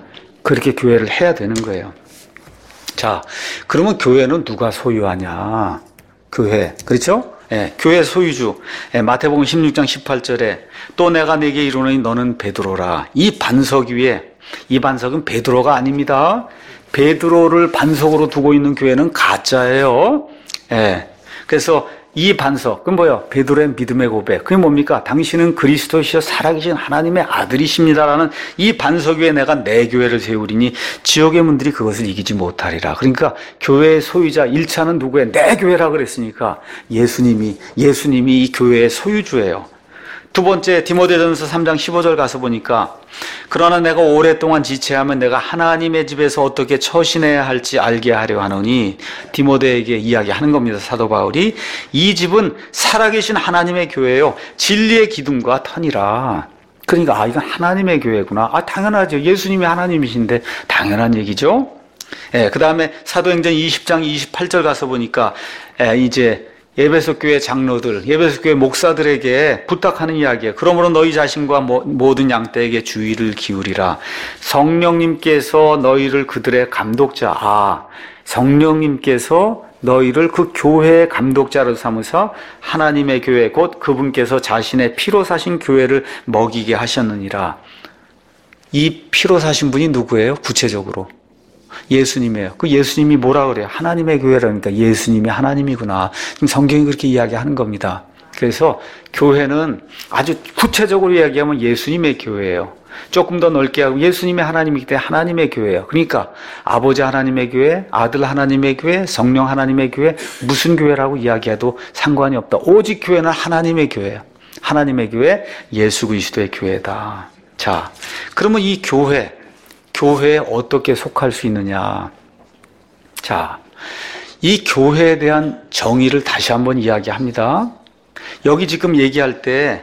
그렇게 교회를 해야 되는 거예요. 자, 그러면 교회는 누가 소유하냐? 교회. 그렇죠? 예, 교회 소유주. 예, 마태복음 16장 18절에 또 내가 네게 이르노니 너는 베드로라. 이 반석 위에, 이 반석은 베드로가 아닙니다. 베드로를 반석으로 두고 있는 교회는 가짜예요. 예. 그래서 이 반석, 그건 뭐예요? 베드로의 믿음의 고백. 그게 뭡니까? 당신은 그리스도시여 살아계신 하나님의 아들이십니다라는 이 반석 위에 내가 내 교회를 세우리니 지옥의 문들이 그것을 이기지 못하리라. 그러니까 교회의 소유자 1차는 누구예요? 내 교회라 그랬으니까 예수님이 이 교회의 소유주예요. 두 번째, 디모데전서 3장 15절 가서 보니까 그러나 내가 오랫동안 지체하면 내가 하나님의 집에서 어떻게 처신해야 할지 알게 하려 하노니, 디모데에게 이야기하는 겁니다. 사도 바울이. 이 집은 살아계신 하나님의 교회요 진리의 기둥과 터니라. 그러니까 이건 하나님의 교회구나. 당연하죠. 예수님이 하나님이신데 당연한 얘기죠. 예, 그 다음에 사도행전 20장 28절 가서 보니까 이제 예배소 교회 장로들, 예배소 교회 목사들에게 부탁하는 이야기예요. 그러므로 너희 자신과 모든 양떼에게 주의를 기울이라. 성령님께서 너희를 그들의 감독자, 성령님께서 너희를 그 교회의 감독자로 삼으사 하나님의 교회 곧 그분께서 자신의 피로 사신 교회를 먹이게 하셨느니라. 이 피로 사신 분이 누구예요? 구체적으로 예수님이에요. 그 예수님이 뭐라 그래요? 하나님의 교회라니까 예수님이 하나님이구나. 지금 성경이 그렇게 이야기하는 겁니다. 그래서 교회는 아주 구체적으로 이야기하면 예수님의 교회예요. 조금 더 넓게 하고 예수님의 하나님이기 때문에 하나님의 교회예요. 그러니까 아버지 하나님의 교회, 아들 하나님의 교회, 성령 하나님의 교회, 무슨 교회라고 이야기해도 상관이 없다. 오직 교회는 하나님의 교회예요. 하나님의 교회, 예수 그리스도의 교회다. 자, 그러면 이 교회에 어떻게 속할 수 있느냐? 자, 이 교회에 대한 정의를 다시 한번 이야기합니다. 여기 지금 얘기할 때,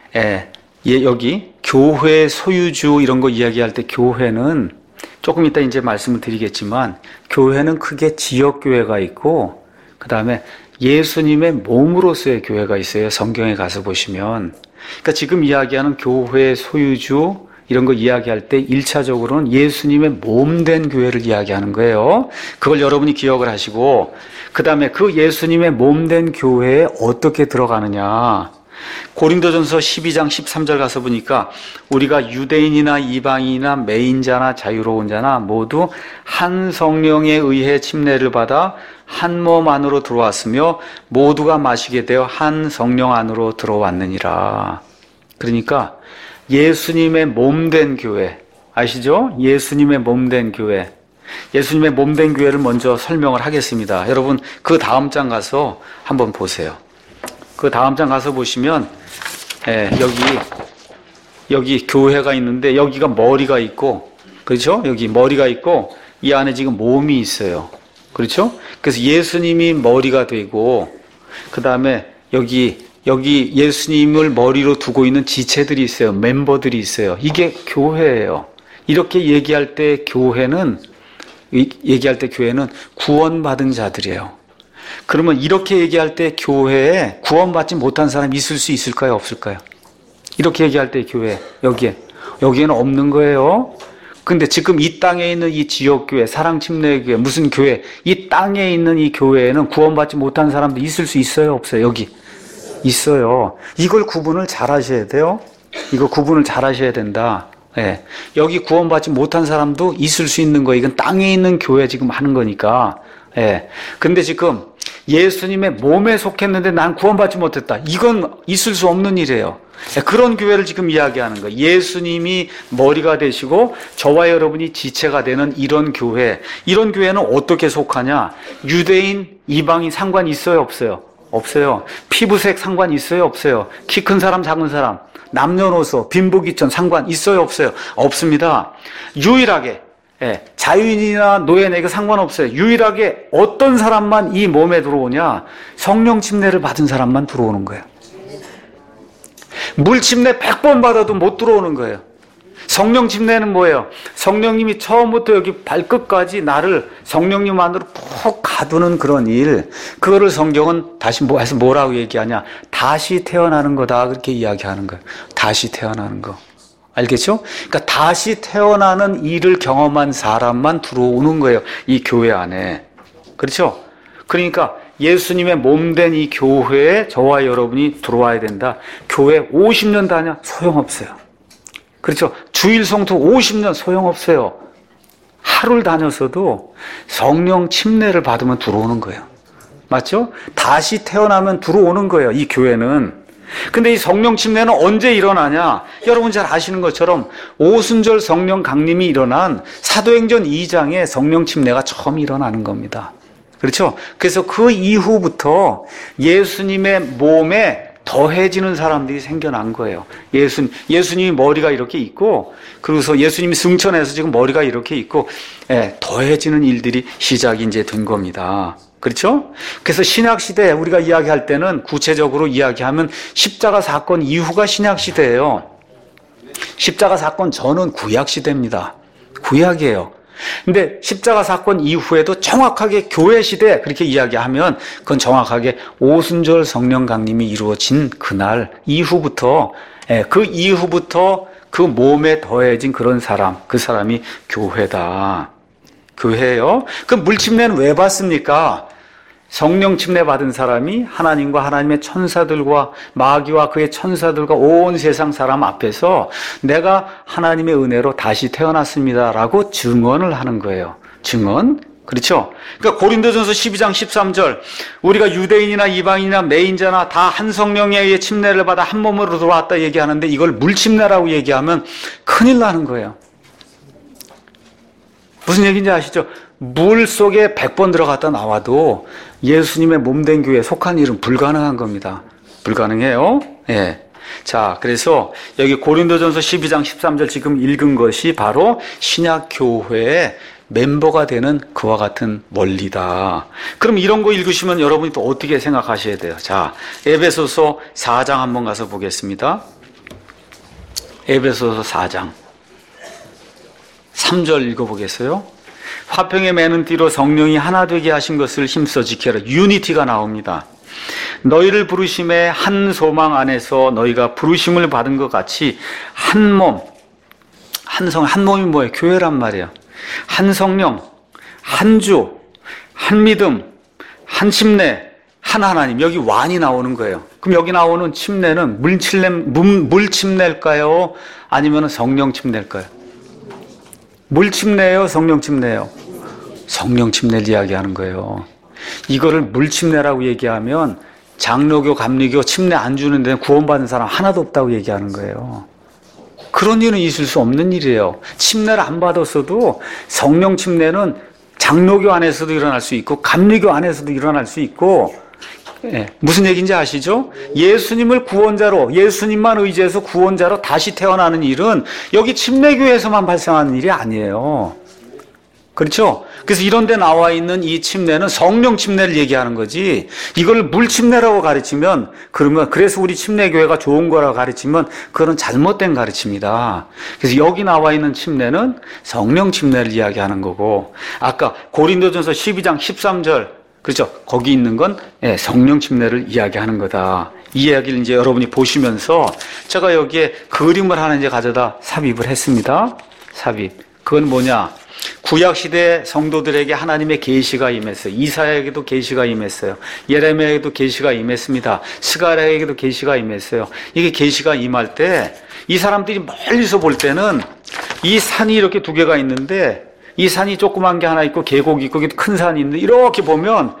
여기 교회 소유주 이런 거 이야기할 때 교회는 조금 이따 이제 말씀을 드리겠지만 교회는 크게 지역교회가 있고 그 다음에 예수님의 몸으로서의 교회가 있어요. 성경에 가서 보시면. 그러니까 지금 이야기하는 교회 소유주 이런 거 이야기할 때 1차적으로는 예수님의 몸된 교회를 이야기하는 거예요. 그걸 여러분이 기억을 하시고 그 다음에 그 예수님의 몸된 교회에 어떻게 들어가느냐. 고린도전서 12장 13절 가서 보니까 우리가 유대인이나 이방인이나 매인자나 자유로운 자나 모두 한 성령에 의해 침례를 받아 한 몸 안으로 들어왔으며 모두가 마시게 되어 한 성령 안으로 들어왔느니라. 그러니까 예수님의 몸된 교회 아시죠? 예수님의 몸된 교회. 예수님의 몸된 교회를 먼저 설명을 하겠습니다. 여러분 그 다음 장 가서 한번 보세요. 그 다음 장 가서 보시면 여기 교회가 있는데 여기가 머리가 있고 그렇죠? 여기 머리가 있고 이 안에 지금 몸이 있어요. 그렇죠? 그래서 예수님이 머리가 되고 그 다음에 여기 예수님을 머리로 두고 있는 지체들이 있어요. 멤버들이 있어요. 이게 교회예요. 이렇게 얘기할 때 교회는 구원받은 자들이에요. 그러면 이렇게 얘기할 때 교회에 구원받지 못한 사람이 있을 수 있을까요? 없을까요? 이렇게 얘기할 때 교회, 여기에는 없는 거예요. 근데 지금 이 땅에 있는 이 지역교회, 사랑침례교회, 무슨 교회, 이 땅에 있는 이 교회에는 구원받지 못한 사람도 있을 수 있어요? 없어요? 여기. 있어요. 이걸 구분을 잘 하셔야 돼요. 이거 구분을 잘 하셔야 된다. 예. 여기 구원받지 못한 사람도 있을 수 있는 거예요. 이건 땅에 있는 교회 지금 하는 거니까. 예. 근데 지금 예수님의 몸에 속했는데 난 구원받지 못했다. 이건 있을 수 없는 일이에요. 예. 그런 교회를 지금 이야기하는 거예요. 예수님이 머리가 되시고 저와 여러분이 지체가 되는 이런 교회. 이런 교회는 어떻게 속하냐? 유대인, 이방인 상관 있어요? 없어요? 없어요. 피부색 상관 있어요? 없어요? 키 큰 사람, 작은 사람, 남녀노소, 빈부귀천 상관 있어요? 없어요? 없습니다. 유일하게 자유인이나 노예나 이거 상관없어요. 유일하게 어떤 사람만 이 몸에 들어오냐? 성령 침례를 받은 사람만 들어오는 거예요. 물 침례 100번 받아도 못 들어오는 거예요. 성령 침례는 뭐예요? 성령님이 처음부터 여기 발끝까지 나를 성령님 안으로 푹 가두는 그런 일. 그거를 성경은 다시 뭐라고 얘기하냐? 다시 태어나는 거다. 그렇게 이야기하는 거예요. 다시 태어나는 거. 알겠죠? 그러니까 다시 태어나는 일을 경험한 사람만 들어오는 거예요. 이 교회 안에. 그렇죠? 그러니까 예수님의 몸된 이 교회에 저와 여러분이 들어와야 된다. 교회 50년 다녀? 소용없어요. 그렇죠? 주일 성수 50년 소용없어요. 하루를 다녔어도 성령 침례를 받으면 들어오는 거예요. 맞죠? 다시 태어나면 들어오는 거예요. 이 교회는. 근데 이 성령 침례는 언제 일어나냐? 여러분 잘 아시는 것처럼 오순절 성령 강림이 일어난 사도행전 2장에 성령 침례가 처음 일어나는 겁니다. 그렇죠? 그래서 그 이후부터 예수님의 몸에 더해지는 사람들이 생겨난 거예요. 예수님이 머리가 이렇게 있고, 그래서 예수님이 승천해서 지금 머리가 이렇게 있고, 더해지는 일들이 시작이 이제 된 겁니다. 그렇죠? 그래서 신약시대 우리가 이야기할 때는 구체적으로 이야기하면 십자가 사건 이후가 신약시대예요. 십자가 사건 전은 구약시대입니다. 구약이에요. 근데 십자가 사건 이후에도 정확하게 교회시대 그렇게 이야기하면 그건 정확하게 오순절 성령 강림이 이루어진 그날 이후부터 그 이후부터 그 몸에 더해진 그런 사람, 그 사람이 교회다. 교회예요. 그 물침례는 왜 받습니까? 성령 침례 받은 사람이 하나님과 하나님의 천사들과 마귀와 그의 천사들과 온 세상 사람 앞에서 내가 하나님의 은혜로 다시 태어났습니다라고 증언을 하는 거예요. 증언. 그렇죠? 그러니까 고린도전서 12장 13절 우리가 유대인이나 이방인이나 매인자나 다 한 성령에 의해 침례를 받아 한 몸으로 들어왔다 얘기하는데 이걸 물침례라고 얘기하면 큰일 나는 거예요. 무슨 얘기인지 아시죠? 물 속에 100번 들어갔다 나와도 예수님의 몸된 교회에 속한 일은 불가능한 겁니다. 불가능해요. 예. 자, 그래서 여기 고린도전서 12장 13절 지금 읽은 것이 바로 신약 교회의 멤버가 되는 그와 같은 원리다. 그럼 이런 거 읽으시면 여러분이 또 어떻게 생각하셔야 돼요? 자, 에베소서 4장 한번 가서 보겠습니다. 에베소서 4장 3절 읽어보겠어요? 화평에 매는 띠로 성령이 하나 되게 하신 것을 힘써 지켜라. 유니티가 나옵니다. 너희를 부르심에 한 소망 안에서 너희가 부르심을 받은 것 같이 한 몸, 한 몸이 뭐예요? 교회란 말이에요. 한 성령, 한 주, 한 믿음, 한 침례, 한 하나님. 여기 완이 나오는 거예요. 그럼 여기 나오는 침례는 물 침례일까요? 아니면 성령 침례일까요? 물 침례예요? 성령 침례예요? 성령 침례를 이야기하는 거예요. 이거를 물 침례라고 얘기하면 장로교, 감리교 침례 안 주는 데는 구원받은 사람 하나도 없다고 얘기하는 거예요. 그런 일은 있을 수 없는 일이에요. 침례를 안 받았어도 성령 침례는 장로교 안에서도 일어날 수 있고 감리교 안에서도 일어날 수 있고 무슨 얘기인지 아시죠? 예수님을 구원자로, 예수님만 의지해서 구원자로 다시 태어나는 일은 여기 침례교회에서만 발생하는 일이 아니에요. 그렇죠? 그래서 이런 데 나와 있는 이 침례는 성령 침례를 얘기하는 거지, 이걸 물 침례라고 가르치면, 그래서 우리 침례교회가 좋은 거라고 가르치면 그건 잘못된 가르침이다. 그래서 여기 나와 있는 침례는 성령 침례를 이야기하는 거고, 아까 고린도전서 12장 13절 그렇죠? 거기 있는 건 성령 침례를 이야기하는 거다. 이 이야기를 이제 여러분이 보시면서 제가 여기에 그림을 하나 이제 가져다 삽입을 했습니다. 삽입. 그건 뭐냐? 구약시대 성도들에게 하나님의 계시가 임했어요. 이사야에게도 계시가 임했어요. 예레미야에게도 계시가 임했습니다. 스가랴에게도 계시가 임했어요. 이게 계시가 임할 때 이 사람들이 멀리서 볼 때는 이 산이 이렇게 두 개가 있는데 이 산이 조그만 게 하나 있고 계곡이 있고 큰 산이 있는데 이렇게 보면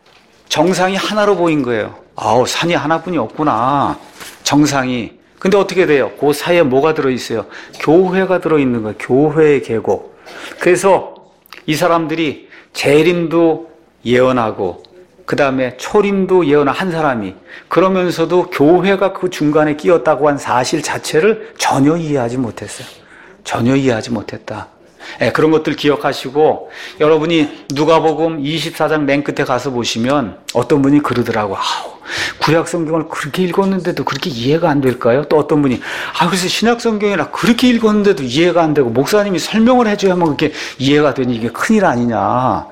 정상이 하나로 보인 거예요. 아우, 산이 하나뿐이 없구나. 정상이. 근데 어떻게 돼요? 그 사이에 뭐가 들어있어요? 교회가 들어있는 거예요. 교회의 계곡. 그래서 이 사람들이 재림도 예언하고 그 다음에 초림도 예언한 한 사람이, 그러면서도 교회가 그 중간에 끼었다고 한 사실 자체를 전혀 이해하지 못했어요. 전혀 이해하지 못했다. 그런 것들 기억하시고, 여러분이 누가복음 24장 맨 끝에 가서 보시면 어떤 분이 그러더라고. 구약 성경을 그렇게 읽었는데도 그렇게 이해가 안 될까요? 또 어떤 분이 그래서 신약 성경이라 그렇게 읽었는데도 이해가 안 되고 목사님이 설명을 해줘야만 그렇게 이해가 되니 이게 큰일 아니냐.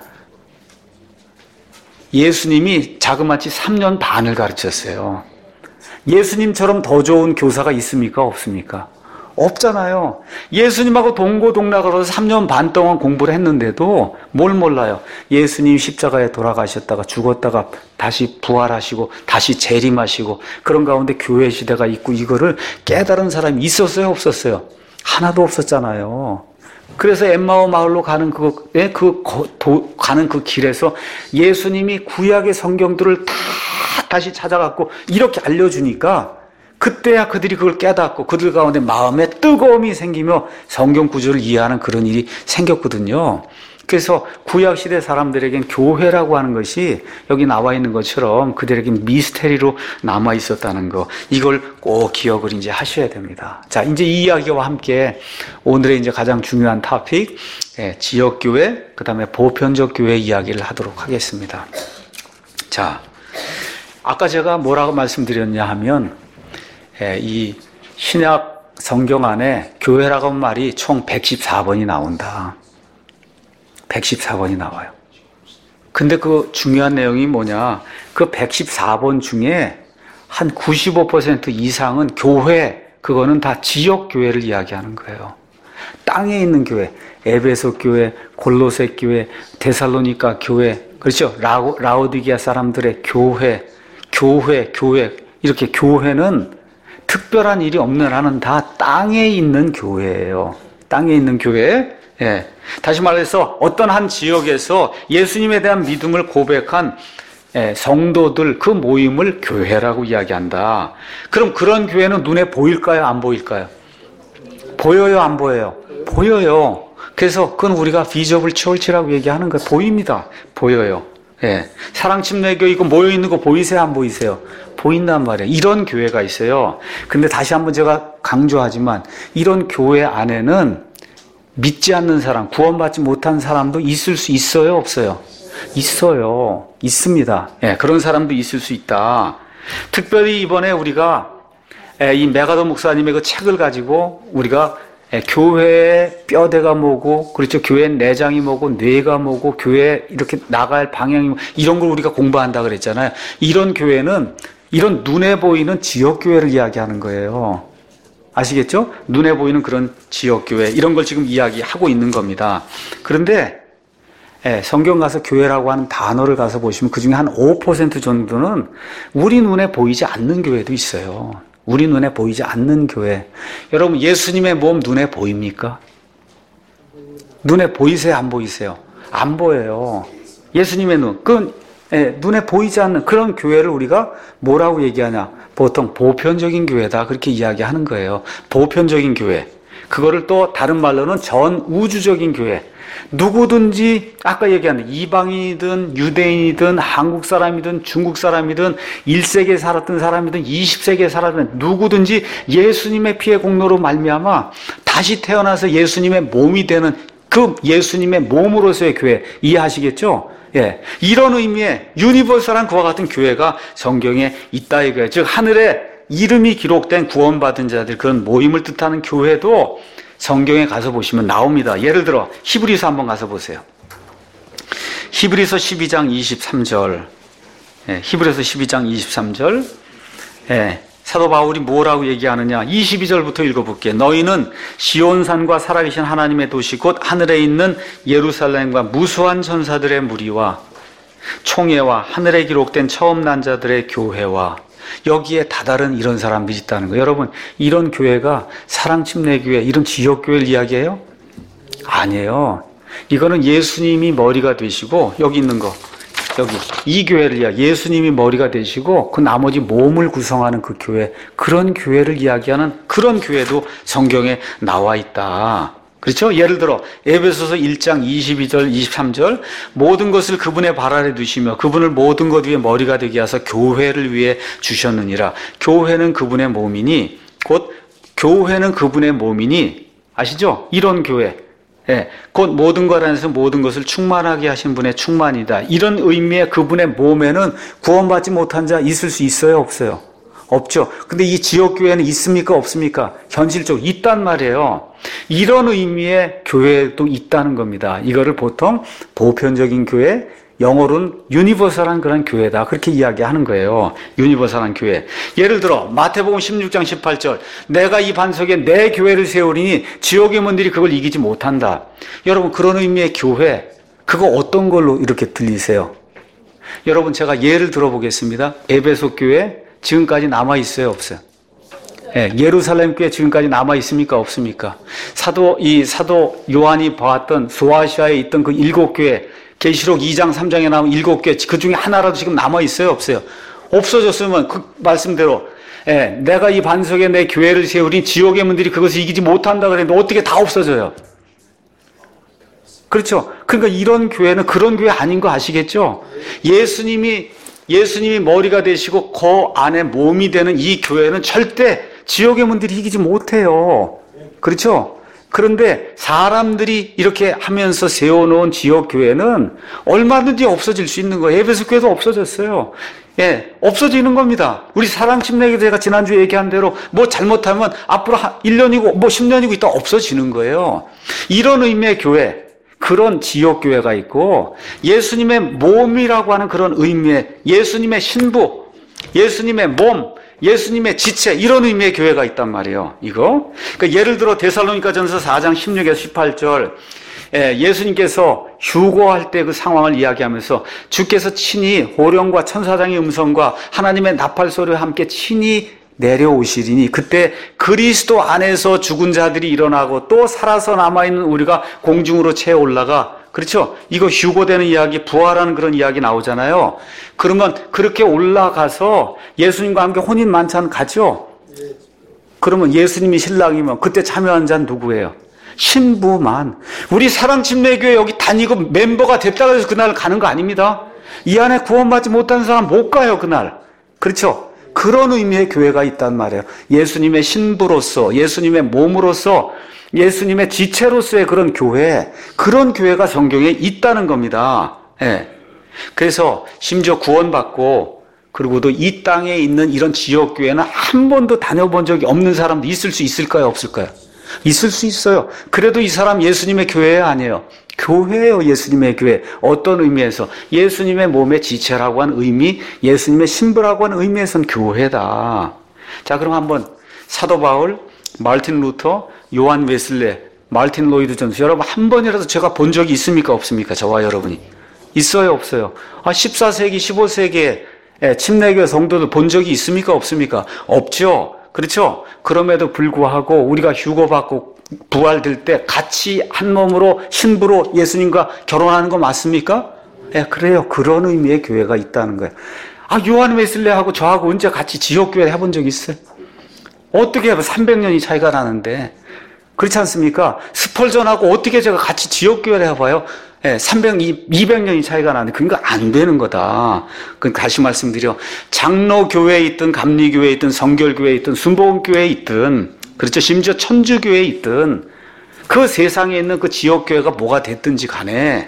예수님이 자그마치 3년 반을 가르쳤어요. 예수님처럼 더 좋은 교사가 있습니까? 없습니까? 없잖아요. 예수님하고 동고동락으로 3년 반 동안 공부를 했는데도 뭘 몰라요? 예수님 십자가에 돌아가셨다가 죽었다가 다시 부활하시고 다시 재림하시고 그런 가운데 교회 시대가 있고 이거를 깨달은 사람이 있었어요? 없었어요? 하나도 없었잖아요. 그래서 엠마오 마을로 가는 가는 그 길에서 예수님이 구약의 성경들을 다 다시 찾아갖고 이렇게 알려주니까 그때야 그들이 그걸 깨닫고 그들 가운데 마음에 뜨거움이 생기며 성경 구조를 이해하는 그런 일이 생겼거든요. 그래서 구약시대 사람들에겐 교회라고 하는 것이 여기 나와 있는 것처럼 그들에겐 미스테리로 남아 있었다는 거, 이걸 꼭 기억을 이제 하셔야 됩니다. 자, 이제 이 이야기와 함께 오늘의 이제 가장 중요한 토픽, 지역교회, 그 다음에 보편적 교회 이야기를 하도록 하겠습니다. 자, 아까 제가 뭐라고 말씀드렸냐 하면, 이 신약 성경 안에 교회라고 하는 말이 총 114번이 나온다. 114번이 나와요. 근데 그 중요한 내용이 뭐냐? 그 114번 중에 한 95% 이상은 교회, 그거는 다 지역 교회를 이야기하는 거예요. 땅에 있는 교회, 에베소 교회, 골로새 교회, 데살로니가 교회, 그렇죠? 라오디게아 사람들의 교회, 이렇게 교회는 특별한 일이 없는 한은 다 땅에 있는 교회예요. 땅에 있는 교회. 예. 다시 말해서 어떤 한 지역에서 예수님에 대한 믿음을 고백한 성도들 그 모임을 교회라고 이야기한다. 그럼 그런 교회는 눈에 보일까요? 안 보일까요? 보여요? 안 보여요? 보여요. 그래서 그건 우리가 비저블 처치라고 얘기하는 거예요. 보입니다. 보여요. 예. 사랑침례교 이거 모여있는 거 보이세요? 안 보이세요? 보인단 말이에요. 이런 교회가 있어요. 근데 다시 한번 제가 강조하지만 이런 교회 안에는 믿지 않는 사람, 구원받지 못한 사람도 있을 수 있어요? 없어요? 있어요. 있습니다. 예, 그런 사람도 있을 수 있다. 특별히 이번에 우리가 이 메가더 목사님의 그 책을 가지고 우리가 교회의 뼈대가 뭐고, 그렇죠? 교회의 내장이 뭐고, 뇌가 뭐고, 교회 이렇게 나갈 방향이 뭐, 이런 걸 우리가 공부한다 그랬잖아요. 이런 교회는 이런 눈에 보이는 지역교회를 이야기하는 거예요. 아시겠죠? 눈에 보이는 그런 지역교회, 이런 걸 지금 이야기하고 있는 겁니다. 그런데 성경 가서 교회라고 하는 단어를 가서 보시면 그 중에 한 5% 정도는 우리 눈에 보이지 않는 교회도 있어요. 우리 눈에 보이지 않는 교회. 여러분, 예수님의 몸 눈에 보입니까? 눈에 보이세요? 안 보이세요? 안 보여요. 예수님의 눈. 눈에 보이지 않는 그런 교회를 우리가 뭐라고 얘기하냐? 보통 보편적인 교회다. 그렇게 이야기하는 거예요. 보편적인 교회. 그거를 또 다른 말로는 전 우주적인 교회. 누구든지 아까 얘기한 이방인이든 유대인이든 한국 사람이든 중국 사람이든 1세기에 살았던 사람이든 20세기에 살았던 누구든지 예수님의 피의 공로로 말미암아 다시 태어나서 예수님의 몸이 되는 그 예수님의 몸으로서의 교회. 이해하시겠죠? 예, 이런 의미의 유니버설한 그와 같은 교회가 성경에 있다 이거예요. 즉 하늘에 이름이 기록된 구원받은 자들 그런 모임을 뜻하는 교회도 성경에 가서 보시면 나옵니다. 예를 들어 히브리서 한번 가서 보세요. 히브리서 12장 23절. 히브리서 12장 23절. 사도 바울이 뭐라고 얘기하느냐? 22절부터 읽어볼게요. 너희는 시온산과 살아계신 하나님의 도시 곧 하늘에 있는 예루살렘과 무수한 천사들의 무리와 총회와 하늘에 기록된 처음 난 자들의 교회와 여기에 다다른 이런 사람들이 있다는 거예요. 여러분, 이런 교회가 사랑침례교회, 이런 지역교회를 이야기해요? 아니에요. 이거는 예수님이 머리가 되시고 여기 있는 거, 여기 이 교회를 예수님이 머리가 되시고 그 나머지 몸을 구성하는 그 교회, 그런 교회를 이야기하는 그런 교회도 성경에 나와 있다. 그렇죠? 예를 들어 에베소서 1장 22절 23절 모든 것을 그분의 발 아래 두시며 그분을 모든 것 위에 머리가 되게 하사 교회를 위해 주셨느니라. 교회는 그분의 몸이니 곧 교회는 그분의 몸이니 아시죠? 이런 교회. 곧 모든 것 안에서 모든 것을 충만하게 하신 분의 충만이다. 이런 의미의 그분의 몸에는 구원받지 못한 자 있을 수 있어요? 없어요? 없죠. 근데 이 지역교회는 있습니까? 없습니까? 현실적으로 있단 말이에요. 이런 의미의 교회도 있다는 겁니다. 이거를 보통 보편적인 교회, 영어로는 유니버설한 그런 교회다. 그렇게 이야기하는 거예요. 유니버설한 교회. 예를 들어 마태복음 16장 18절 내가 이 반석에 내 교회를 세우리니 지옥의 문들이 그걸 이기지 못한다. 여러분 그런 의미의 교회 그거 어떤 걸로 이렇게 들리세요? 여러분 제가 예를 들어보겠습니다. 에베소 교회 지금까지 남아있어요? 없어요? 예, 예루살렘 교회 지금까지 남아있습니까? 없습니까? 사도 요한이 보았던 소아시아에 있던 그 7교회 계시록 2장 3장에 나온 7교회 그 중에 하나라도 지금 남아있어요? 없어요? 없어졌으면 그 말씀대로 예, 내가 이 반석에 내 교회를 세우니 지옥의 문들이 그것을 이기지 못한다 그랬는데 어떻게 다 없어져요? 그렇죠? 그러니까 이런 교회는 그런 교회 아닌 거 아시겠죠? 예수님이 머리가 되시고 그 안에 몸이 되는 이 교회는 절대 지옥의 문들이 이기지 못해요. 그렇죠? 그런데 사람들이 이렇게 하면서 세워놓은 지역교회는 얼마든지 없어질 수 있는 거예요. 에베소 교회도 없어졌어요. 예, 없어지는 겁니다. 우리 사랑침례교 제가 지난주에 얘기한 대로 뭐 잘못하면 앞으로 1년이고 뭐 10년이고 있다 없어지는 거예요. 이런 의미의 교회, 그런 지역교회가 있고 예수님의 몸이라고 하는 그런 의미의 예수님의 신부, 예수님의 몸, 예수님의 지체 이런 의미의 교회가 있단 말이에요. 이거. 그러니까 예를 들어 데살로니가전서 4장 16에서 18절 예수님께서 휴거할 때 그 상황을 이야기하면서 주께서 친히 호령과 천사장의 음성과 하나님의 나팔 소리와 함께 친히 내려오시리니 그때 그리스도 안에서 죽은 자들이 일어나고 또 살아서 남아있는 우리가 공중으로 채 올라가 그렇죠? 이거 휴거되는 이야기, 부활하는 그런 이야기 나오잖아요. 그러면 그렇게 올라가서 예수님과 함께 혼인 만찬 가죠? 그러면 예수님이 신랑이면 그때 참여한 자는 누구예요? 신부만. 우리 사랑침례교회 여기 다니고 멤버가 됐다고 해서 그날 가는 거 아닙니다. 이 안에 구원받지 못한 사람 못 가요, 그날. 그렇죠? 그런 의미의 교회가 있단 말이에요. 예수님의 신부로서, 예수님의 몸으로서, 예수님의 지체로서의 그런 교회, 그런 교회가 성경에 있다는 겁니다. 예. 그래서 심지어 구원받고 그리고도 이 땅에 있는 이런 지역교회는 한 번도 다녀본 적이 없는 사람도 있을 수 있을까요? 없을까요? 있을 수 있어요. 그래도 이 사람 예수님의 교회 아니에요. 교회예요. 예수님의 교회. 어떤 의미에서? 예수님의 몸의 지체라고 하는 의미, 예수님의 신부라고 하는 의미에서는 교회다. 자, 그럼 한번 사도 바울, 마르틴 루터, 요한 웨슬레, 마르틴 로이드 존스 여러분 한 번이라도 제가 본 적이 있습니까? 없습니까? 저와 여러분이. 있어요? 없어요? 14세기, 15세기에 침례교회 성도들 본 적이 있습니까? 없습니까? 없죠? 그렇죠? 그럼에도 불구하고 우리가 휴거받고 부활될 때 같이 한 몸으로 신부로 예수님과 결혼하는 거 맞습니까? 예, 그래요. 그런 의미의 교회가 있다는 거예요. 요한 웨슬레하고 저하고 언제 같이 지역교회 해본 적 있어요? 어떻게 해봐? 300년이 차이가 나는데. 그렇지 않습니까? 스펄전하고 어떻게 제가 같이 지역교회를 해봐요? 예, 200년이 차이가 나는데, 그러니까 안 되는 거다. 다시 말씀드려. 장로교회에 있든, 감리교회에 있든, 성결교회에 있든, 순복음교회에 있든, 그렇죠. 심지어 천주교회에 있든, 그 세상에 있는 그 지역교회가 뭐가 됐든지 간에,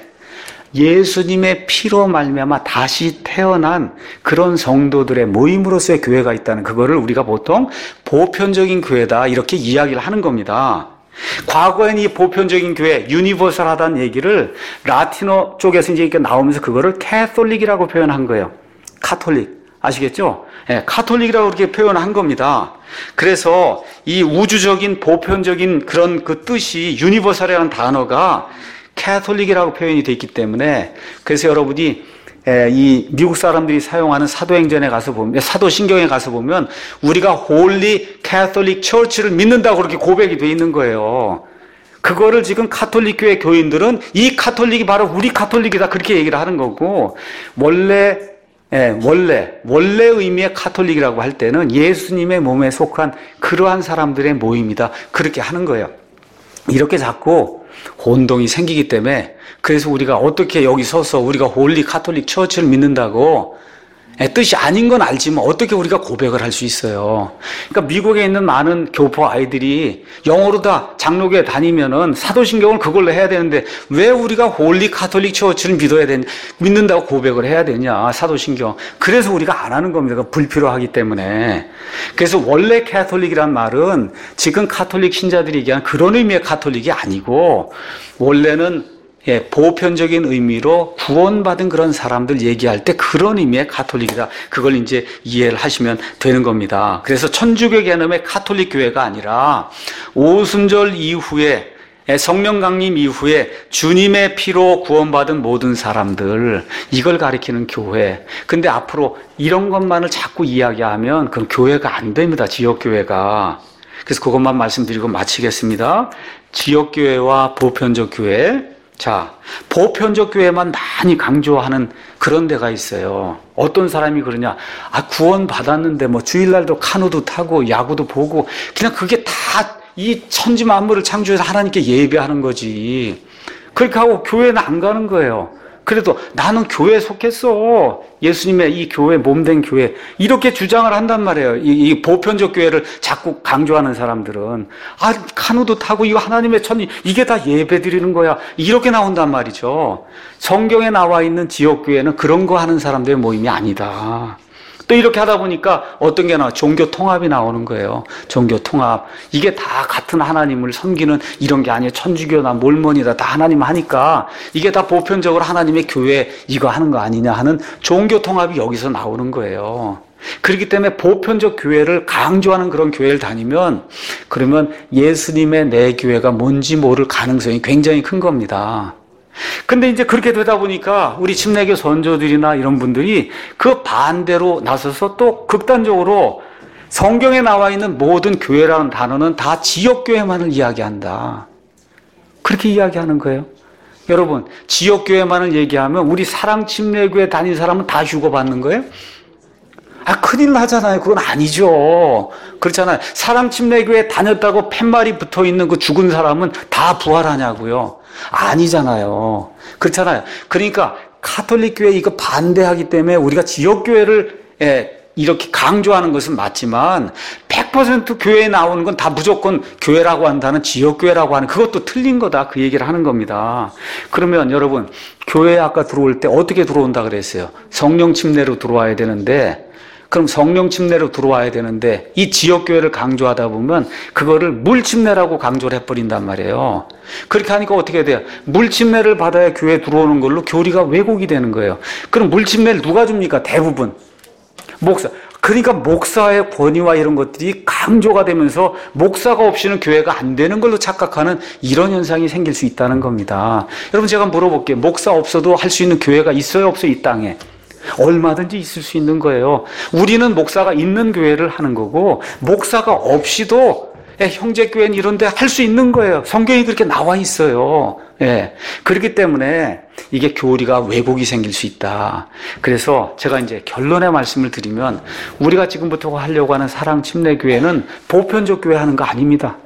예수님의 피로 말미암아 다시 태어난 그런 성도들의 모임으로서의 교회가 있다는 그거를 우리가 보통 보편적인 교회다 이렇게 이야기를 하는 겁니다. 과거에는 이 보편적인 교회, 유니버설하다는 얘기를 라틴어 쪽에서 이제 이렇게 나오면서 그거를 캐톨릭이라고 표현한 거예요. 카톨릭. 아시겠죠? 예, 카톨릭이라고 그렇게 표현한 겁니다. 그래서 이 우주적인 보편적인 그런 그 뜻이 유니버설이라는 단어가 캐톨릭이라고 표현이 되어 있기 때문에 그래서 여러분이 이 미국 사람들이 사용하는 사도행전에 가서 보면 사도신경에 가서 보면 우리가 홀리 캐톨릭 처치를 믿는다고 그렇게 고백이 되어 있는 거예요. 그거를 지금 카톨릭 교회 교인들은 이 카톨릭이 바로 우리 카톨릭이다 그렇게 얘기를 하는 거고 원래 의미의 카톨릭이라고 할 때는 예수님의 몸에 속한 그러한 사람들의 모임이다 그렇게 하는 거예요. 이렇게 자꾸 혼동이 생기기 때문에 그래서 우리가 어떻게 여기 서서 우리가 홀리 카톨릭 처치를 믿는다고 뜻이 아닌 건 알지만 어떻게 우리가 고백을 할 수 있어요. 그러니까 미국에 있는 많은 교포 아이들이 영어로 다 장로교에 다니면은 사도신경을 그걸로 해야 되는데 왜 우리가 홀리 카톨릭 처치를 믿는다고 고백을 해야 되냐 사도신경. 그래서 우리가 안 하는 겁니다. 불필요하기 때문에. 그래서 원래 캐톨릭이란 말은 지금 카톨릭 신자들이 얘기한 그런 의미의 카톨릭이 아니고 원래는 보편적인 의미로 구원받은 그런 사람들 얘기할 때 그런 의미의 가톨릭이다. 그걸 이제 이해를 하시면 되는 겁니다. 그래서 천주교 개념의 가톨릭 교회가 아니라 오순절 이후에 성령 강림 이후에 주님의 피로 구원받은 모든 사람들, 이걸 가리키는 교회. 근데 앞으로 이런 것만을 자꾸 이야기하면 그건 교회가 안 됩니다. 지역교회가. 그래서 그것만 말씀드리고 마치겠습니다. 지역교회와 보편적 교회. 자, 보편적 교회만 많이 강조하는 그런 데가 있어요. 어떤 사람이 그러냐? 구원 받았는데 뭐 주일날도 카누도 타고 야구도 보고 그냥 그게 다 이 천지 만물을 창조해서 하나님께 예배하는 거지. 그렇게 하고 교회는 안 가는 거예요. 그래도 나는 교회에 속했어. 예수님의 이 교회, 몸된 교회. 이렇게 주장을 한단 말이에요. 이 보편적 교회를 자꾸 강조하는 사람들은. 카누도 타고 이거 하나님의 천지, 이게 다 예배 드리는 거야. 이렇게 나온단 말이죠. 성경에 나와 있는 지역교회는 그런 거 하는 사람들의 모임이 아니다. 또 이렇게 하다 보니까 어떤 게 나와? 종교 통합이 나오는 거예요. 종교 통합. 이게 다 같은 하나님을 섬기는 이런 게 아니에요. 천주교나 몰몬이다. 다 하나님 하니까 이게 다 보편적으로 하나님의 교회 이거 하는 거 아니냐 하는 종교 통합이 여기서 나오는 거예요. 그렇기 때문에 보편적 교회를 강조하는 그런 교회를 다니면 그러면 예수님의 내 교회가 뭔지 모를 가능성이 굉장히 큰 겁니다. 근데 이제 그렇게 되다 보니까 우리 침례교 선조들이나 이런 분들이 그 반대로 나서서 또 극단적으로 성경에 나와 있는 모든 교회라는 단어는 다 지역교회만을 이야기한다. 그렇게 이야기하는 거예요. 여러분, 지역교회만을 얘기하면 우리 사랑침례교회 다닌 사람은 다 휴거받는 거예요? 큰일 나잖아요. 그건 아니죠. 그렇잖아요. 사랑침례교회 다녔다고 팻말이 붙어있는 그 죽은 사람은 다 부활하냐고요. 아니잖아요. 그렇잖아요. 그러니까 가톨릭 교회 이거 반대하기 때문에 우리가 지역교회를 이렇게 강조하는 것은 맞지만 100% 교회에 나오는 건 다 무조건 교회라고 한다는 지역교회라고 하는 그것도 틀린 거다. 그 얘기를 하는 겁니다. 그러면 여러분, 교회에 아까 들어올 때 어떻게 들어온다 그랬어요? 성령 침례로 들어와야 되는데 그럼 성령 침례로 들어와야 되는데 이 지역교회를 강조하다 보면 그거를 물침례라고 강조를 해버린단 말이에요. 그렇게 하니까 어떻게 돼요? 물침례를 받아야 교회에 들어오는 걸로 교리가 왜곡이 되는 거예요. 그럼 물침례를 누가 줍니까? 대부분 목사. 그러니까 목사의 권위와 이런 것들이 강조가 되면서 목사가 없이는 교회가 안 되는 걸로 착각하는 이런 현상이 생길 수 있다는 겁니다. 여러분, 제가 물어볼게요. 목사 없어도 할 수 있는 교회가 있어요, 없어요? 이 땅에? 얼마든지 있을 수 있는 거예요. 우리는 목사가 있는 교회를 하는 거고 목사가 없이도 형제교회는 이런 데 할 수 있는 거예요. 성경이 그렇게 나와 있어요. 그렇기 때문에 이게 교리가 왜곡이 생길 수 있다. 그래서 제가 이제 결론의 말씀을 드리면 우리가 지금부터 하려고 하는 사랑침례교회는 보편적 교회 하는 거 아닙니다.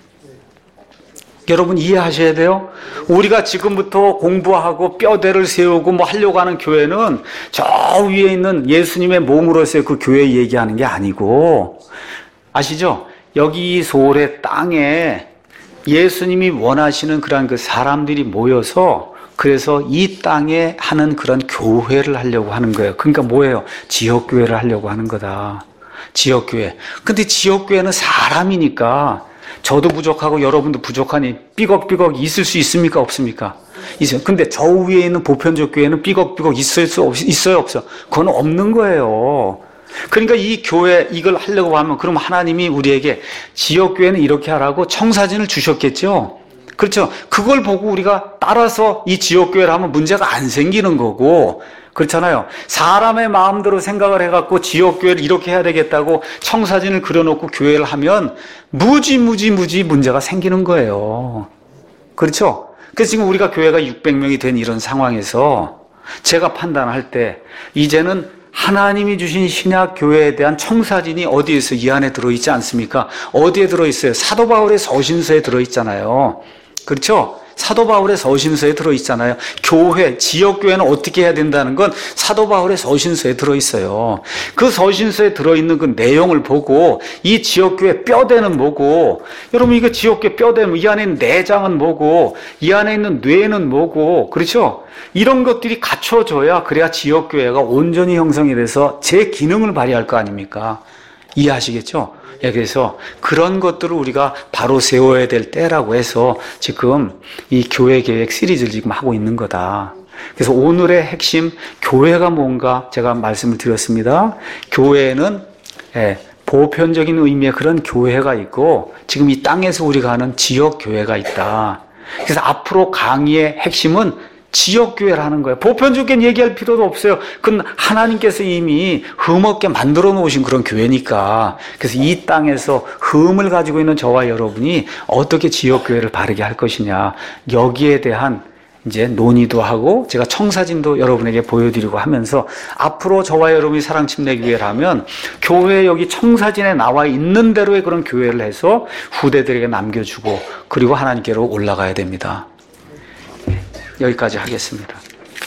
여러분 이해하셔야 돼요. 우리가 지금부터 공부하고 뼈대를 세우고 뭐 하려고 하는 교회는 저 위에 있는 예수님의 몸으로서의 그 교회 얘기하는 게 아니고, 아시죠? 여기 이 소울의 땅에 예수님이 원하시는 그런 그 사람들이 모여서 그래서 이 땅에 하는 그런 교회를 하려고 하는 거예요. 그러니까 뭐예요? 지역교회를 하려고 하는 거다. 지역교회. 근데 지역교회는 사람이니까 저도 부족하고 여러분도 부족하니 삐걱삐걱 있을 수 있습니까? 없습니까? 있어요. 근데 저 위에 있는 보편적 교회는 삐걱삐걱 있어요? 없어? 그건 없는 거예요. 그러니까 이 교회 이걸 하려고 하면 그럼 하나님이 우리에게 지역교회는 이렇게 하라고 청사진을 주셨겠죠? 그렇죠? 그걸 보고 우리가 따라서 이 지역교회를 하면 문제가 안 생기는 거고, 그렇잖아요. 사람의 마음대로 생각을 해갖고 지역교회를 이렇게 해야 되겠다고 청사진을 그려놓고 교회를 하면 무지 문제가 생기는 거예요. 그렇죠? 그래서 지금 우리가 교회가 600명이 된 이런 상황에서 제가 판단할 때 이제는 하나님이 주신 신약 교회에 대한 청사진이 어디에 있어요? 이 안에 들어있지 않습니까? 어디에 들어있어요? 사도 바울의 서신서에 들어있잖아요. 그렇죠? 사도 바울의 서신서에 들어있잖아요. 교회, 지역교회는 어떻게 해야 된다는 건 사도 바울의 서신서에 들어있어요. 그 서신서에 들어있는 그 내용을 보고 이 지역교회 뼈대는 뭐고, 여러분 이거 지역교회 뼈대는 이 안에 있는 내장은 뭐고, 이 안에 있는 뇌는 뭐고, 그렇죠? 이런 것들이 갖춰져야 그래야 지역교회가 온전히 형성이 돼서 제 기능을 발휘할 거 아닙니까? 이해하시겠죠? 예, 그래서 그런 것들을 우리가 바로 세워야 될 때라고 해서 지금 이 교회 계획 시리즈를 지금 하고 있는 거다. 그래서 오늘의 핵심, 교회가 뭔가 제가 말씀을 드렸습니다. 교회는 보편적인 의미의 그런 교회가 있고 지금 이 땅에서 우리가 하는 지역 교회가 있다. 그래서 앞으로 강의의 핵심은 지역교회를 하는 거예요. 보편적인 얘기할 필요도 없어요. 그건 하나님께서 이미 흠없게 만들어 놓으신 그런 교회니까. 그래서 이 땅에서 흠을 가지고 있는 저와 여러분이 어떻게 지역교회를 바르게 할 것이냐. 여기에 대한 이제 논의도 하고 제가 청사진도 여러분에게 보여드리고 하면서 앞으로 저와 여러분이 사랑침례교회를 하면 교회 여기 청사진에 나와 있는 대로의 그런 교회를 해서 후대들에게 남겨주고 그리고 하나님께로 올라가야 됩니다. 여기까지 하겠습니다.